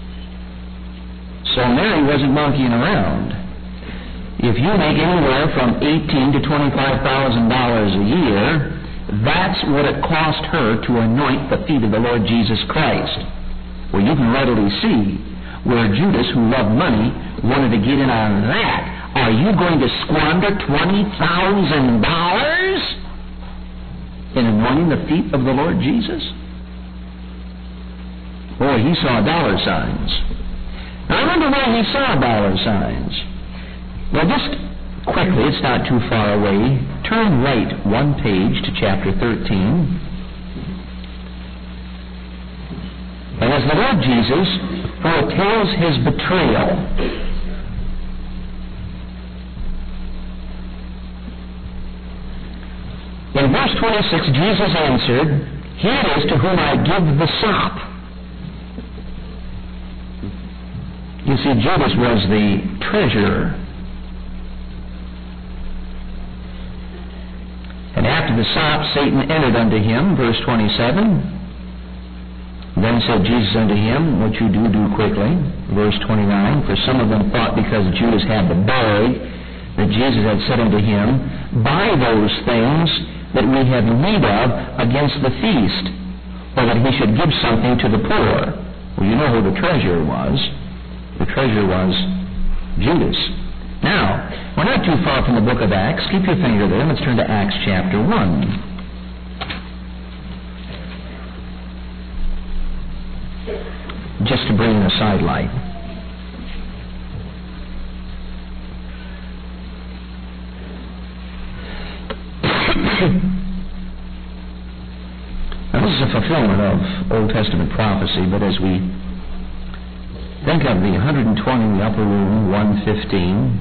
So Mary wasn't monkeying around. If you make anywhere from $18,000 to $25,000 a year, that's what it cost her to anoint the feet of the Lord Jesus Christ. Well, you can readily see where Judas, who loved money, wanted to get in on that. Are you going to squander $20,000 in anointing the feet of the Lord Jesus? Boy, he saw dollar signs. Now, I wonder where he saw dollar signs. Well, just quickly, it's not too far away. Turn right one page to chapter 13. And as the Lord Jesus foretells his betrayal, in verse 26, Jesus answered, he it is to whom I give the sop. You see, Judas was the treasurer. And after the sop, Satan entered unto him, verse 27. Then said Jesus unto him, what you do, do quickly. Verse 29, for some of them thought because Judas had the bag, that Jesus had said unto him, buy those things that we have need of against the feast, or that he should give something to the poor. Well, you know who the treasurer was. The treasurer was Judas. Now, we're not too far from the book of Acts. Keep your finger there. Let's turn to Acts chapter 1. Just to bring in a sidelight. Now, this is a fulfillment of Old Testament prophecy, but as we think of the 120 in the upper room, 115,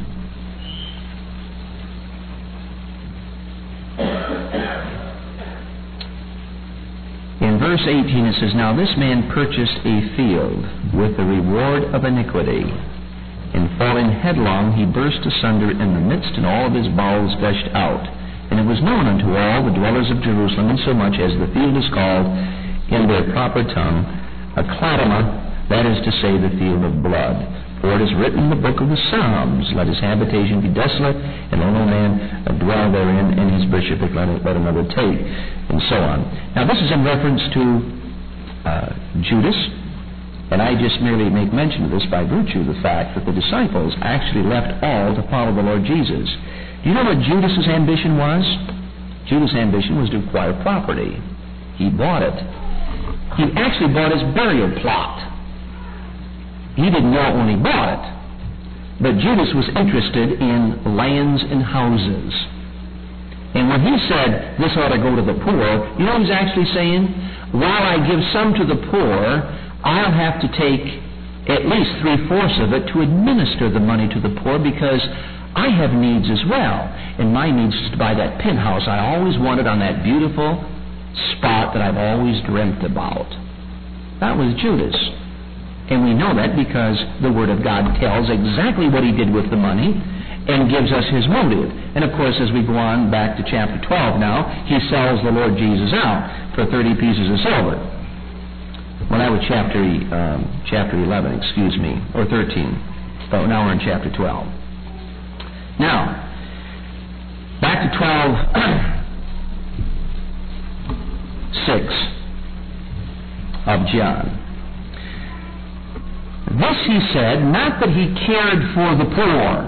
verse 18 it says, Now this man purchased a field with the reward of iniquity, and falling headlong he burst asunder in the midst, and all of his bowels gushed out. And it was known unto all the dwellers of Jerusalem, insomuch as the field is called in their proper tongue Akladama, that is to say, the field of blood. For it is written in the book of the Psalms, Let his habitation be desolate, and let no man dwell therein, and his bishopric let another take, and so on. Now this is in reference to Judas, and I just merely make mention of this by virtue of the fact that the disciples actually left all to follow the Lord Jesus. Do you know what Judas's ambition was? Judas' ambition was to acquire property. He bought it. He actually bought his burial plot. He didn't know it when he bought it. But Judas was interested in lands and houses. And when he said, this ought to go to the poor, you know what he's actually saying? While I give some to the poor, I'll have to take at least 3/4 of it to administer the money to the poor, because I have needs as well. And my needs is to buy that penthouse I always wanted on that beautiful spot that I've always dreamt about. That was Judas. And we know that because the Word of God tells exactly what he did with the money and gives us his motive. And of course, as we go on back to chapter 12 now, he sells the Lord Jesus out for 30 pieces of silver. Well, that was chapter 11, excuse me, or 13. So now we're in chapter 12. Now, back to 12:6 of John. This he said, not that he cared for the poor.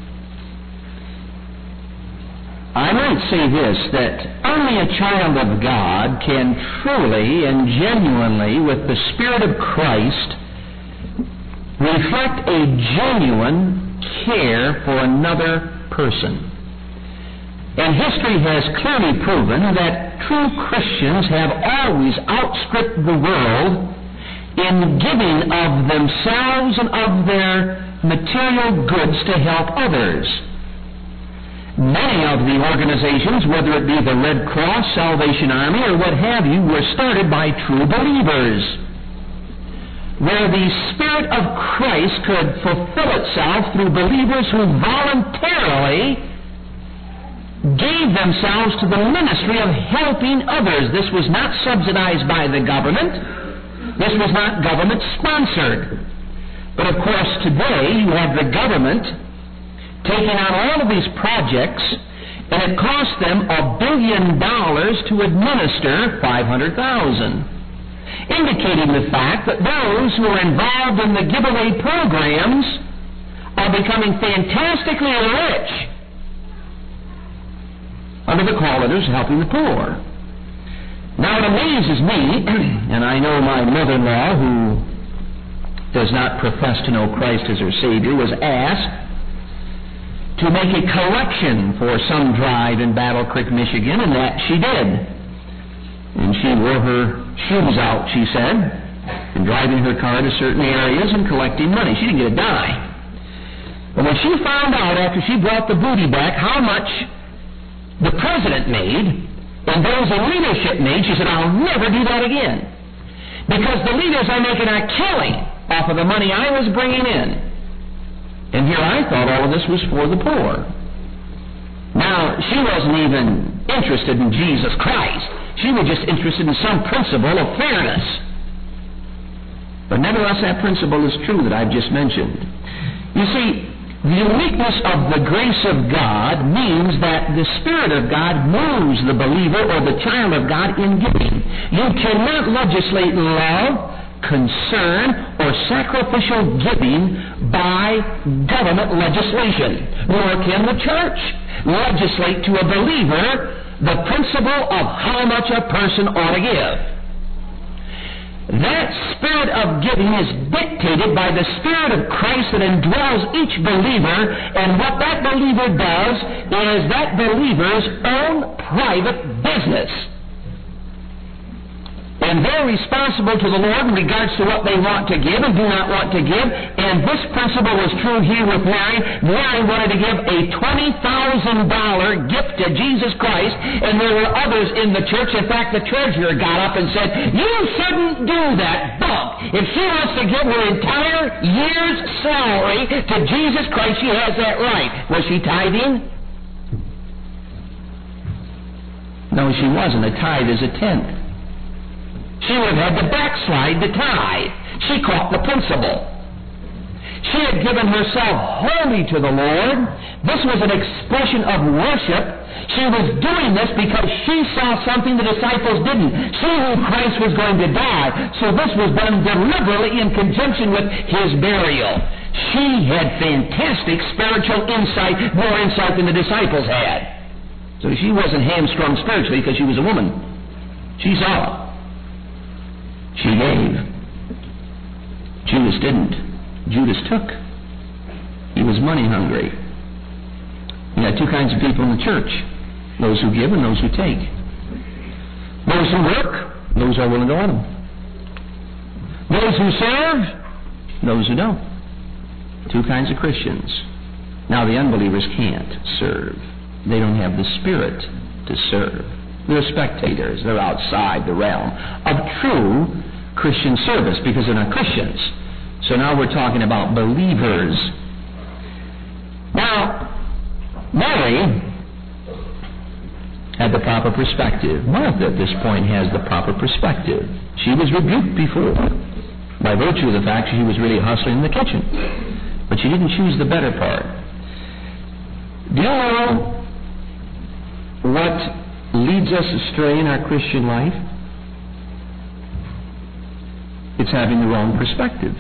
I might say this, that only a child of God can truly and genuinely, with the Spirit of Christ, reflect a genuine care for another person. And history has clearly proven that true Christians have always outstripped the world in giving of themselves and of their material goods to help others. Many of the organizations, whether it be the Red Cross, Salvation Army, or what have you, were started by true believers, where the Spirit of Christ could fulfill itself through believers who voluntarily gave themselves to the ministry of helping others. This was not subsidized by the government. This was not government-sponsored. But of course, today you have the government taking on all of these projects, and it cost them $1 billion to administer $500,000, indicating the fact that those who are involved in the giveaway programs are becoming fantastically rich under the call letters helping the poor. Now it amazes me, and I know my mother-in-law, who does not profess to know Christ as her Savior, was asked to make a collection for some drive in Battle Creek, Michigan, and that she did. And she wore her shoes out, she said, and driving her car to certain areas and collecting money. She didn't get a dime. But when she found out after she brought the booty back how much the president made and those in leadership made, she said, I'll never do that again. Because the leaders are making a killing off of the money I was bringing in. And here I thought all of this was for the poor. Now, she wasn't even interested in Jesus Christ. She was just interested in some principle of fairness. But nevertheless, that principle is true that I've just mentioned. You see, the uniqueness of the grace of God means that the Spirit of God moves the believer or the child of God in giving. You cannot legislate love, concern, or sacrificial giving by government legislation, nor can the church legislate to a believer the principle of how much a person ought to give. That spirit of giving is dictated by the Spirit of Christ that indwells each believer, and what that believer does is that believer's own private business. And And they're responsible to the Lord in regards to what they want to give and do not want to give. And this principle was true here with Mary. Mary wanted to give a $20,000 gift to Jesus Christ, and there were others in the church. In fact, the treasurer got up and said, "You shouldn't do that, but if she wants to give her entire year's salary to Jesus Christ, she has that right." Was she tithing? No, she wasn't. A tithe is a tenth. She would have had to backslide the tithe. She caught the principle. She had given herself wholly to the Lord. This was an expression of worship. She was doing this because she saw something the disciples didn't. She knew Christ was going to die, so this was done deliberately in conjunction with His burial. She had fantastic spiritual insight, more insight than the disciples had. So she wasn't hamstrung spiritually because she was a woman. She saw. She gave. Judas didn't. Judas took. He was money hungry. You got two kinds of people in the church: those who give and those who take. Those who work, those who are willing to let them. Those who serve, those who don't. Two kinds of Christians. Now the unbelievers can't serve. They don't have the spirit to serve. They're spectators. They're outside the realm of true Christian service because they're not Christians. So now we're talking about believers. Now, Mary had the proper perspective. Martha at this point has the proper perspective. She was rebuked before by virtue of the fact she was really hustling in the kitchen. But she didn't choose the better part. Do you know what leads us astray in our Christian life? It's having the wrong perspective.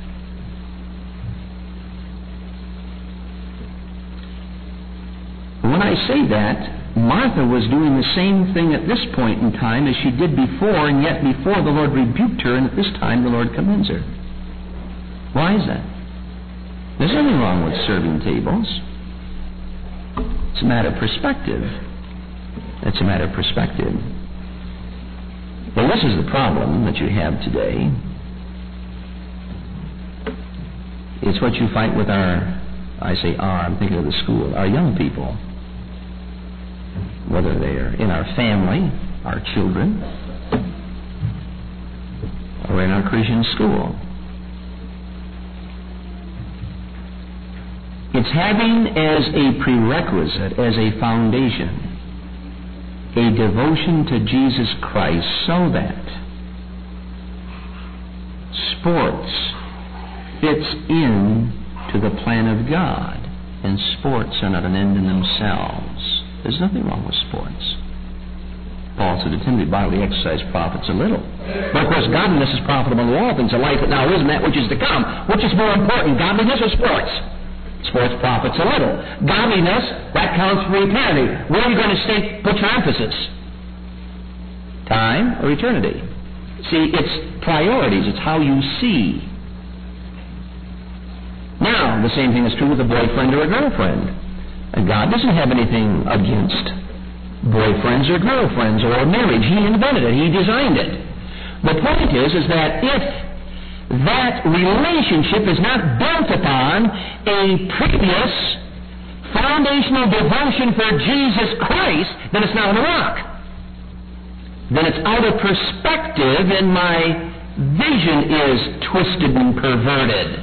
When I say that, Martha was doing the same thing at this point in time as she did before, and yet before the Lord rebuked her, and at this time the Lord commends her. Why is that? There's nothing wrong with serving tables. It's a matter of perspective. It's a matter of perspective. Well, this is the problem that you have today. It's what you fight with I'm thinking of the school, our young people. Whether they're in our family, our children, or in our Christian school. It's having as a prerequisite, as a foundation, a devotion to Jesus Christ so that sports fits in to the plan of God, and sports are not an end in themselves. There's nothing wrong with sports. Paul said to Timothy, bodily exercise profits a little. But of course, godliness is profitable in all things of life, but now isn't that which is to come? Which is more important, godliness or sports? Sports profits a little. Godliness, that counts for eternity. Where are you going to put your emphasis? Time or eternity? See, it's priorities. It's how you see. Now, the same thing is true with a boyfriend or a girlfriend. And God doesn't have anything against boyfriends or girlfriends or marriage. He invented it. He designed it. The point is that if that relationship is not built upon a previous foundational devotion for Jesus Christ, then it's not on the rock. Then it's out of perspective, and my vision is twisted and perverted.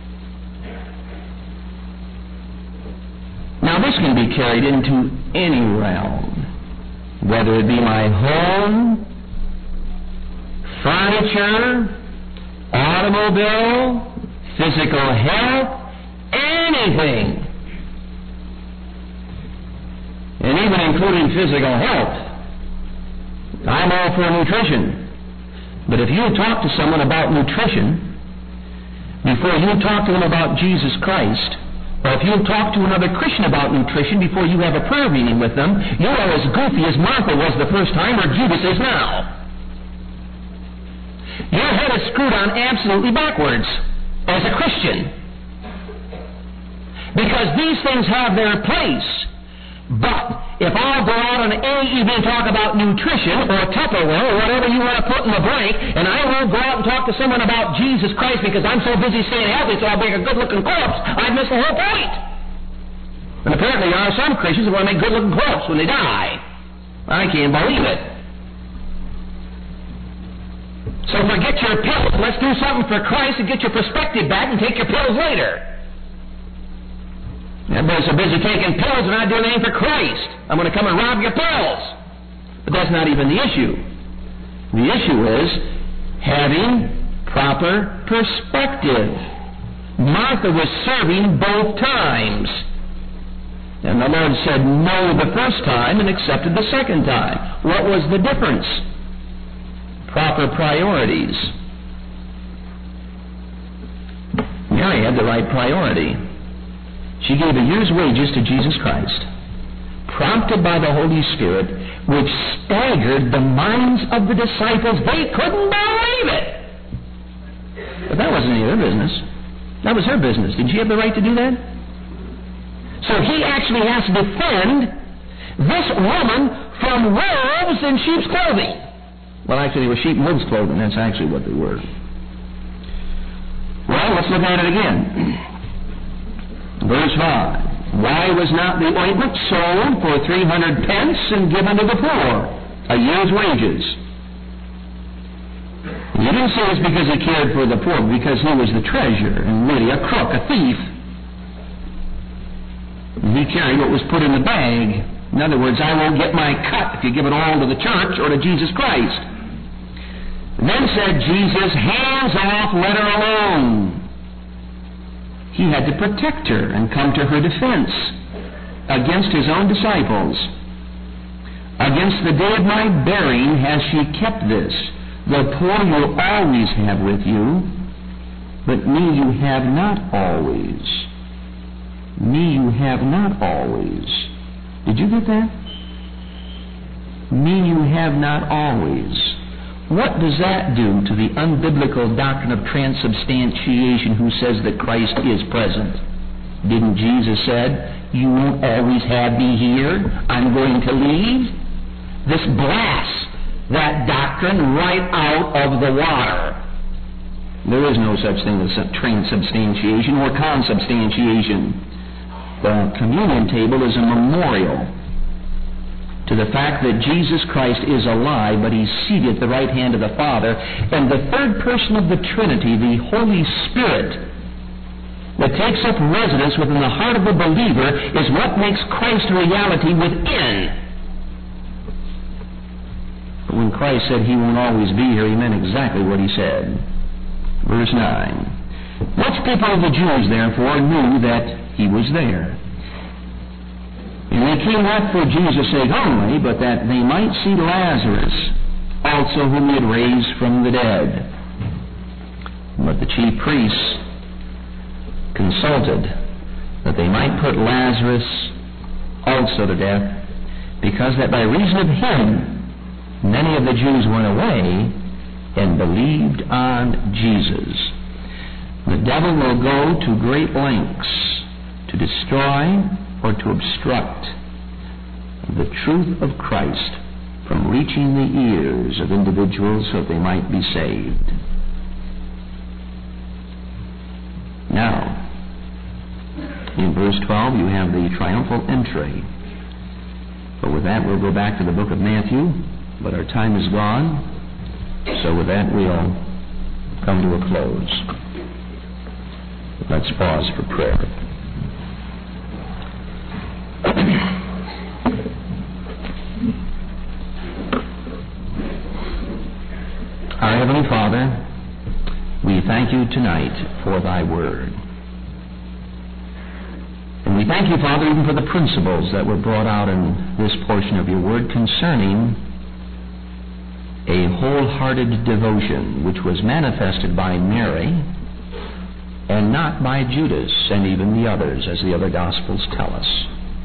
Now, this can be carried into any realm, whether it be my home, furniture, automobile, physical health, anything. And even including physical health. I'm all for nutrition. But if you talk to someone about nutrition, before you talk to them about Jesus Christ, or if you talk to another Christian about nutrition before you have a prayer meeting with them, you are as goofy as Martha was the first time, or Judas is now. Your head is screwed on absolutely backwards as a Christian. Because these things have their place. But if I'll go out on any evening and talk about nutrition or Tupperware or whatever you want to put in the blank, and I won't go out and talk to someone about Jesus Christ because I'm so busy staying healthy so I'll make a good-looking corpse, I'd miss the whole point. And apparently there are some Christians who want to make good-looking corpses when they die. I can't believe it. So forget your pills. Let's do something for Christ and get your perspective back and take your pills later. Everybody's so busy taking pills and not doing anything for Christ. I'm going to come and rob your pills. But that's not even the issue. The issue is having proper perspective. Martha was serving both times. And the Lord said no the first time and accepted the second time. What was the difference? Proper priorities. Mary had the right priority. She gave a year's wages to Jesus Christ, prompted by the Holy Spirit, which staggered the minds of the disciples. They couldn't believe it. But that wasn't any of their business. That was her business. Did she have the right to do that? So he actually has to defend this woman from wolves in sheep's clothing. Well, actually, they were sheep and wolves' clothing. That's actually what they were. Well, let's look at it again. Verse 5. Why was not the ointment sold for 300 pence and given to the poor? A year's wages. He didn't say it's because he cared for the poor, because he was the treasurer and really a crook, a thief. He carried what was put in the bag. In other words, I won't get my cut if you give it all to the church or to Jesus Christ. Then said Jesus, hands off, let her alone. He had to protect her and come to her defense against his own disciples. Against the day of my burying has she kept this. The poor you'll always have with you, but me you have not always. Me you have not always. Did you get that? Me you have not always. What does that do to the unbiblical doctrine of transubstantiation who says that Christ is present? Didn't Jesus said, you won't always have me here, I'm going to leave? This blasts that doctrine right out of the water. There is no such thing as transubstantiation or consubstantiation. The communion table is a memorial to the fact that Jesus Christ is alive, but he's seated at the right hand of the Father, and the third person of the Trinity, the Holy Spirit, that takes up residence within the heart of the believer, is what makes Christ a reality within. But when Christ said he won't always be here, he meant exactly what he said. Verse 9. Much people of the Jews, therefore, knew that he was there. And they came not for Jesus' sake only, but that they might see Lazarus, also whom he had raised from the dead. But the chief priests consulted that they might put Lazarus also to death, because that by reason of him many of the Jews went away and believed on Jesus. The devil will go to great lengths to destroy or to obstruct the truth of Christ from reaching the ears of individuals so that they might be saved. Now, in verse 12, you have the triumphal entry. But with that, we'll go back to the book of Matthew, but our time is gone. So with that, we'll come to a close. Let's pause for prayer. Our Heavenly Father, we thank you tonight for thy word. And we thank you, Father, even for the principles that were brought out in this portion of your word concerning a wholehearted devotion, which was manifested by Mary and not by Judas and even the others, as the other Gospels tell us.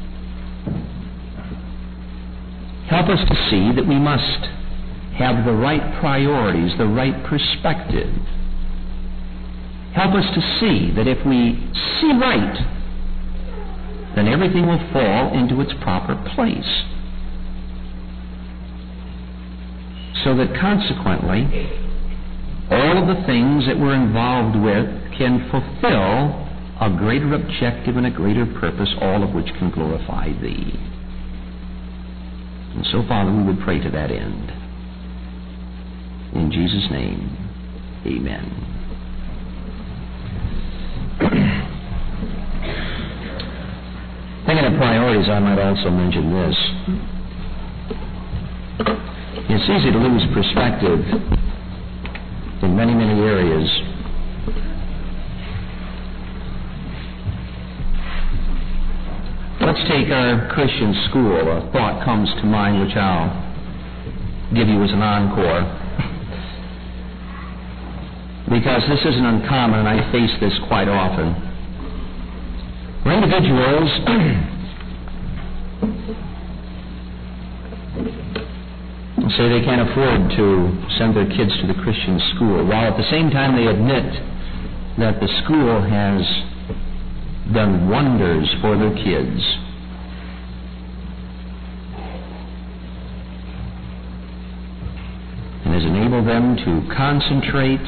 Help us to see that we must have the right priorities, the right perspective. Help us to see that if we see right, then everything will fall into its proper place. So that consequently, all of the things that we're involved with can fulfill a greater objective and a greater purpose, all of which can glorify Thee. And so, Father, we would pray to that end. In Jesus' name, amen. Thinking of priorities, I might also mention this. It's easy to lose perspective in many, many areas. Let's take our Christian school. A thought comes to mind which I'll give you as an encore. Because this isn't uncommon, and I face this quite often. Where individuals say they can't afford to send their kids to the Christian school, while at the same time they admit that the school has done wonders for their kids. And has enabled them to concentrate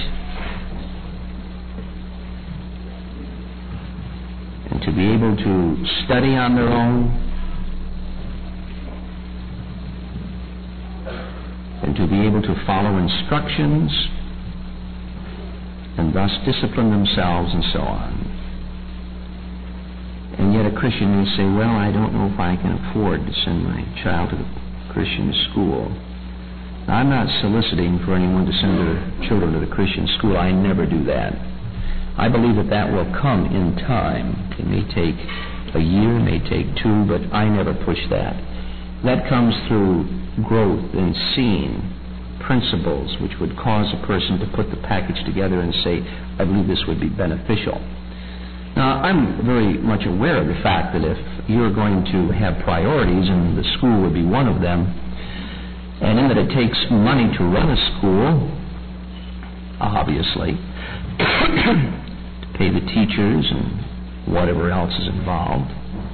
and to be able to study on their own and to be able to follow instructions and thus discipline themselves and so on. And yet a Christian may say, well, I don't know if I can afford to send my child to the Christian school. Now, I'm not soliciting for anyone to send their children to the Christian school. I never do that. I believe that that will come in time. It may take a year, it may take 2, but I never push that. That comes through growth and seeing principles which would cause a person to put the package together and say, I believe this would be beneficial. Now, I'm very much aware of the fact that if you're going to have priorities, and the school would be one of them, and in that it takes money to run a school, obviously, to pay the teachers and whatever else is involved,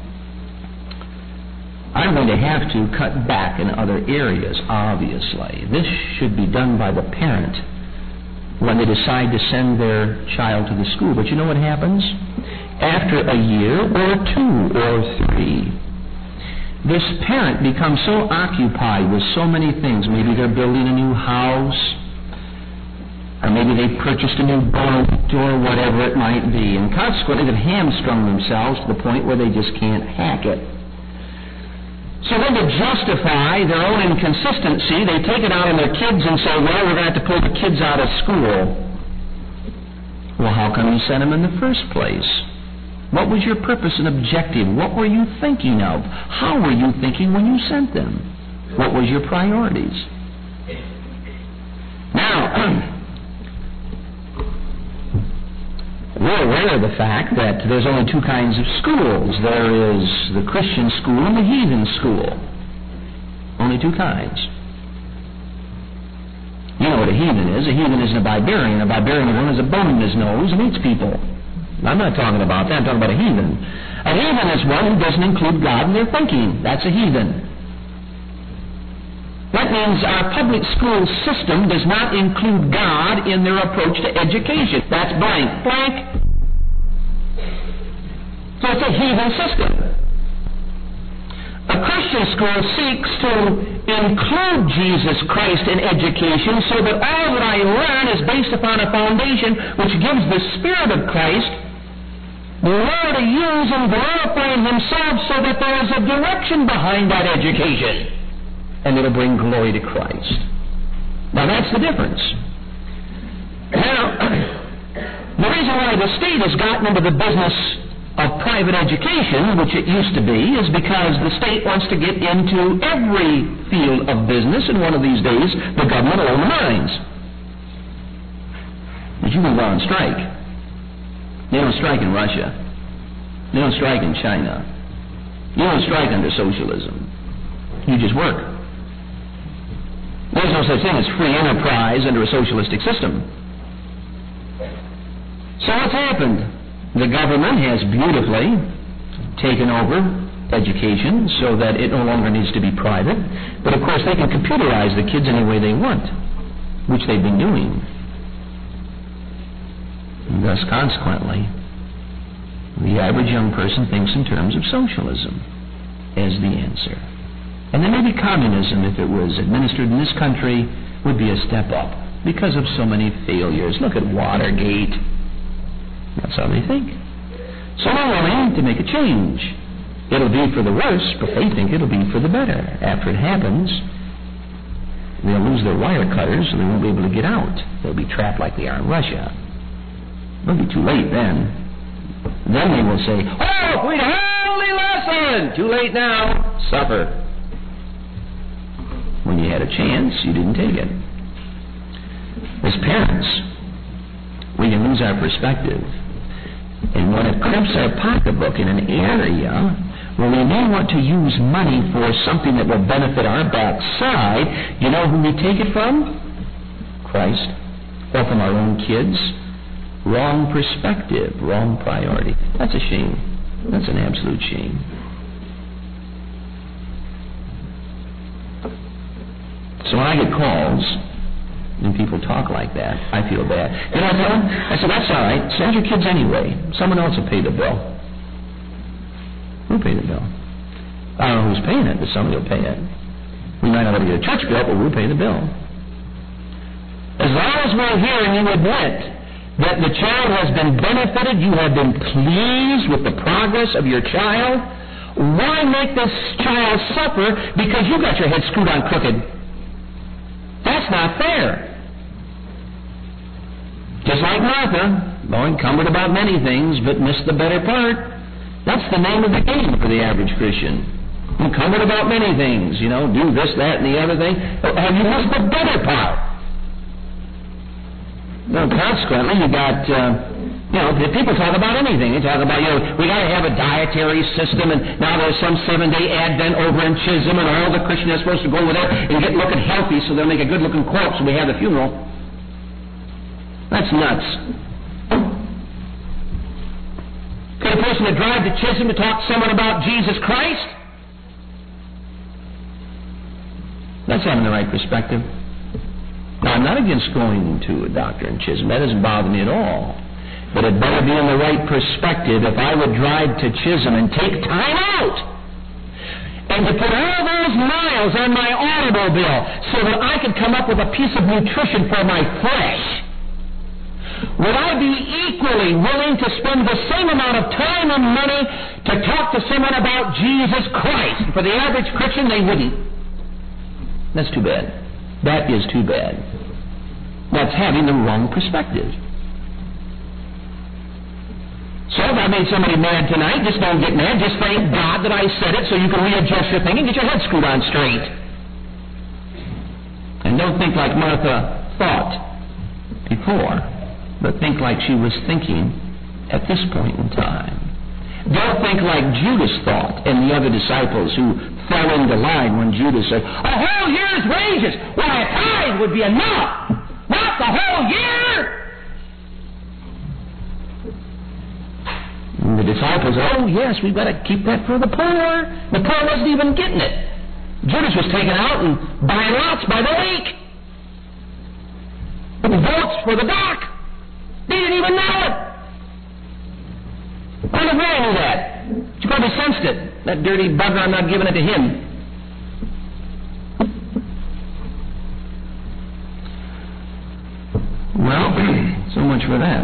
I'm going to have to cut back in other areas, obviously. This should be done by the parent when they decide to send their child to the school. But you know what happens? After a year or 2 or 3, this parent becomes so occupied with so many things. Maybe they're building a new house, or maybe they purchased a new boat, or whatever it might be. And consequently, they've hamstrung themselves to the point where they just can't hack it. So then, to justify their own inconsistency, they take it out on their kids and say, well, we're going to have to pull the kids out of school. Well, how come you sent them in the first place? What was your purpose and objective? What were you thinking of? How were you thinking when you sent them? What was your priorities? Now, we're aware of the fact that there's only 2 kinds of schools. There is the Christian school and the heathen school. Only 2 kinds. You know what a heathen is. A heathen isn't a barbarian. A barbarian one has a bone in his nose and eats people. I'm not talking about that. I'm talking about a heathen. A heathen is one who doesn't include God in their thinking. That's a heathen. That means our public school system does not include God in their approach to education. That's blank. Blank. So it's a heathen system. A Christian school seeks to include Jesus Christ in education so that all that I learn is based upon a foundation which gives the Spirit of Christ the Lord to use and glorify Himself so that there is a direction behind that education. And it'll bring glory to Christ. Now that's the difference. Now, the reason why the state has gotten into the business of private education, which it used to be, is because the state wants to get into every field of business, and one of these days the government will own the mines. But you can go on strike. They don't strike in Russia. They don't strike in China. You don't strike under socialism. You just work. There's no such thing as free enterprise under a socialistic system. So what's happened? The government has beautifully taken over education so that it no longer needs to be private. But of course, they can computerize the kids any way they want, which they've been doing. And thus, consequently, the average young person thinks in terms of socialism as the answer. And then maybe communism, if it was administered in this country, would be a step up because of so many failures. Look at Watergate. That's how they think. So they're willing to make a change. It'll be for the worse, but they think it'll be for the better. After it happens, they'll lose their wire cutters and they won't be able to get out. They'll be trapped like they are in Russia. It'll be too late then. Then they will say, "Oh, we had a holy lesson!" Too late now. Suffer. When you had a chance, you didn't take it. As parents, we can lose our perspective. And when it crimps our pocketbook in an area where we may want to use money for something that will benefit our backside, you know who we take it from? Christ. Or from our own kids. Wrong perspective, wrong priority. That's a shame. That's an absolute shame. So when I get calls and people talk like that, I feel bad. You know what I tell them? I said, that's all right. Send your kids anyway. Someone else will pay the bill. Who'll pay the bill? I don't know who's paying it, but somebody will pay it. We might not have to get a church bill, but we'll pay the bill. As long as we're here and you admit that the child has been benefited, you have been pleased with the progress of your child, why make this child suffer because you got your head screwed on crooked? That's not fair. Just like Martha, encumbered about many things, but missed the better part. That's the name of the game for the average Christian. Encumbered about many things, do this, that, and the other thing. Have you missed the better part? No, consequently, you got, people talk about anything. They talk about, we got to have a dietary system, and now there's some 7-day Advent over in Chisholm, and all the Christians are supposed to go over there and get looking healthy so they'll make a good-looking corpse when we have the funeral. That's nuts. Could a person have drive to Chisholm to talk to someone about Jesus Christ? That's having the right perspective. Now, I'm not against going to a doctor in Chisholm. That doesn't bother me at all. But it better be in the right perspective if I would drive to Chisholm and take time out and to put all those miles on my automobile so that I could come up with a piece of nutrition for my flesh. Would I be equally willing to spend the same amount of time and money to talk to someone about Jesus Christ? For the average Christian, they wouldn't. That's too bad. That is too bad. That's having the wrong perspective. So if I made somebody mad tonight, just don't get mad. Just thank God that I said it so you can readjust your thinking and get your head screwed on straight. And don't think like Martha thought before, but think like she was thinking at this point in time. Don't think like Judas thought and the other disciples who fell into line when Judas said, "A whole year's wages! Why, a tithe would be enough! Not the whole year!" And the disciples, "Oh, yes, we've got to keep that for the poor." The poor wasn't even getting it. Judas was taken out and buying lots by the week. And votes for the dock. They didn't even know it. I don't know where I knew that. You probably sensed it. That dirty bugger, I'm not giving it to him. Well, so much for that.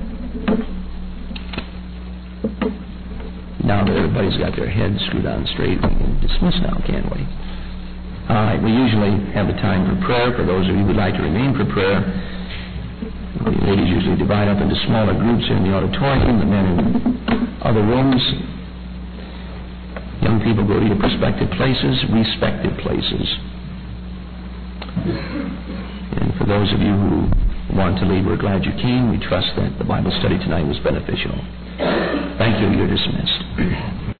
Now that everybody's got their heads screwed on straight, we can dismiss now, can't we? All right, we usually have a time for prayer. For those of you who would like to remain for prayer, the ladies usually divide up into smaller groups in the auditorium, the men in other rooms. Young people go to your respective places. And for those of you who want to leave, we're glad you came. We trust that the Bible study tonight was beneficial. Thank you. You're dismissed.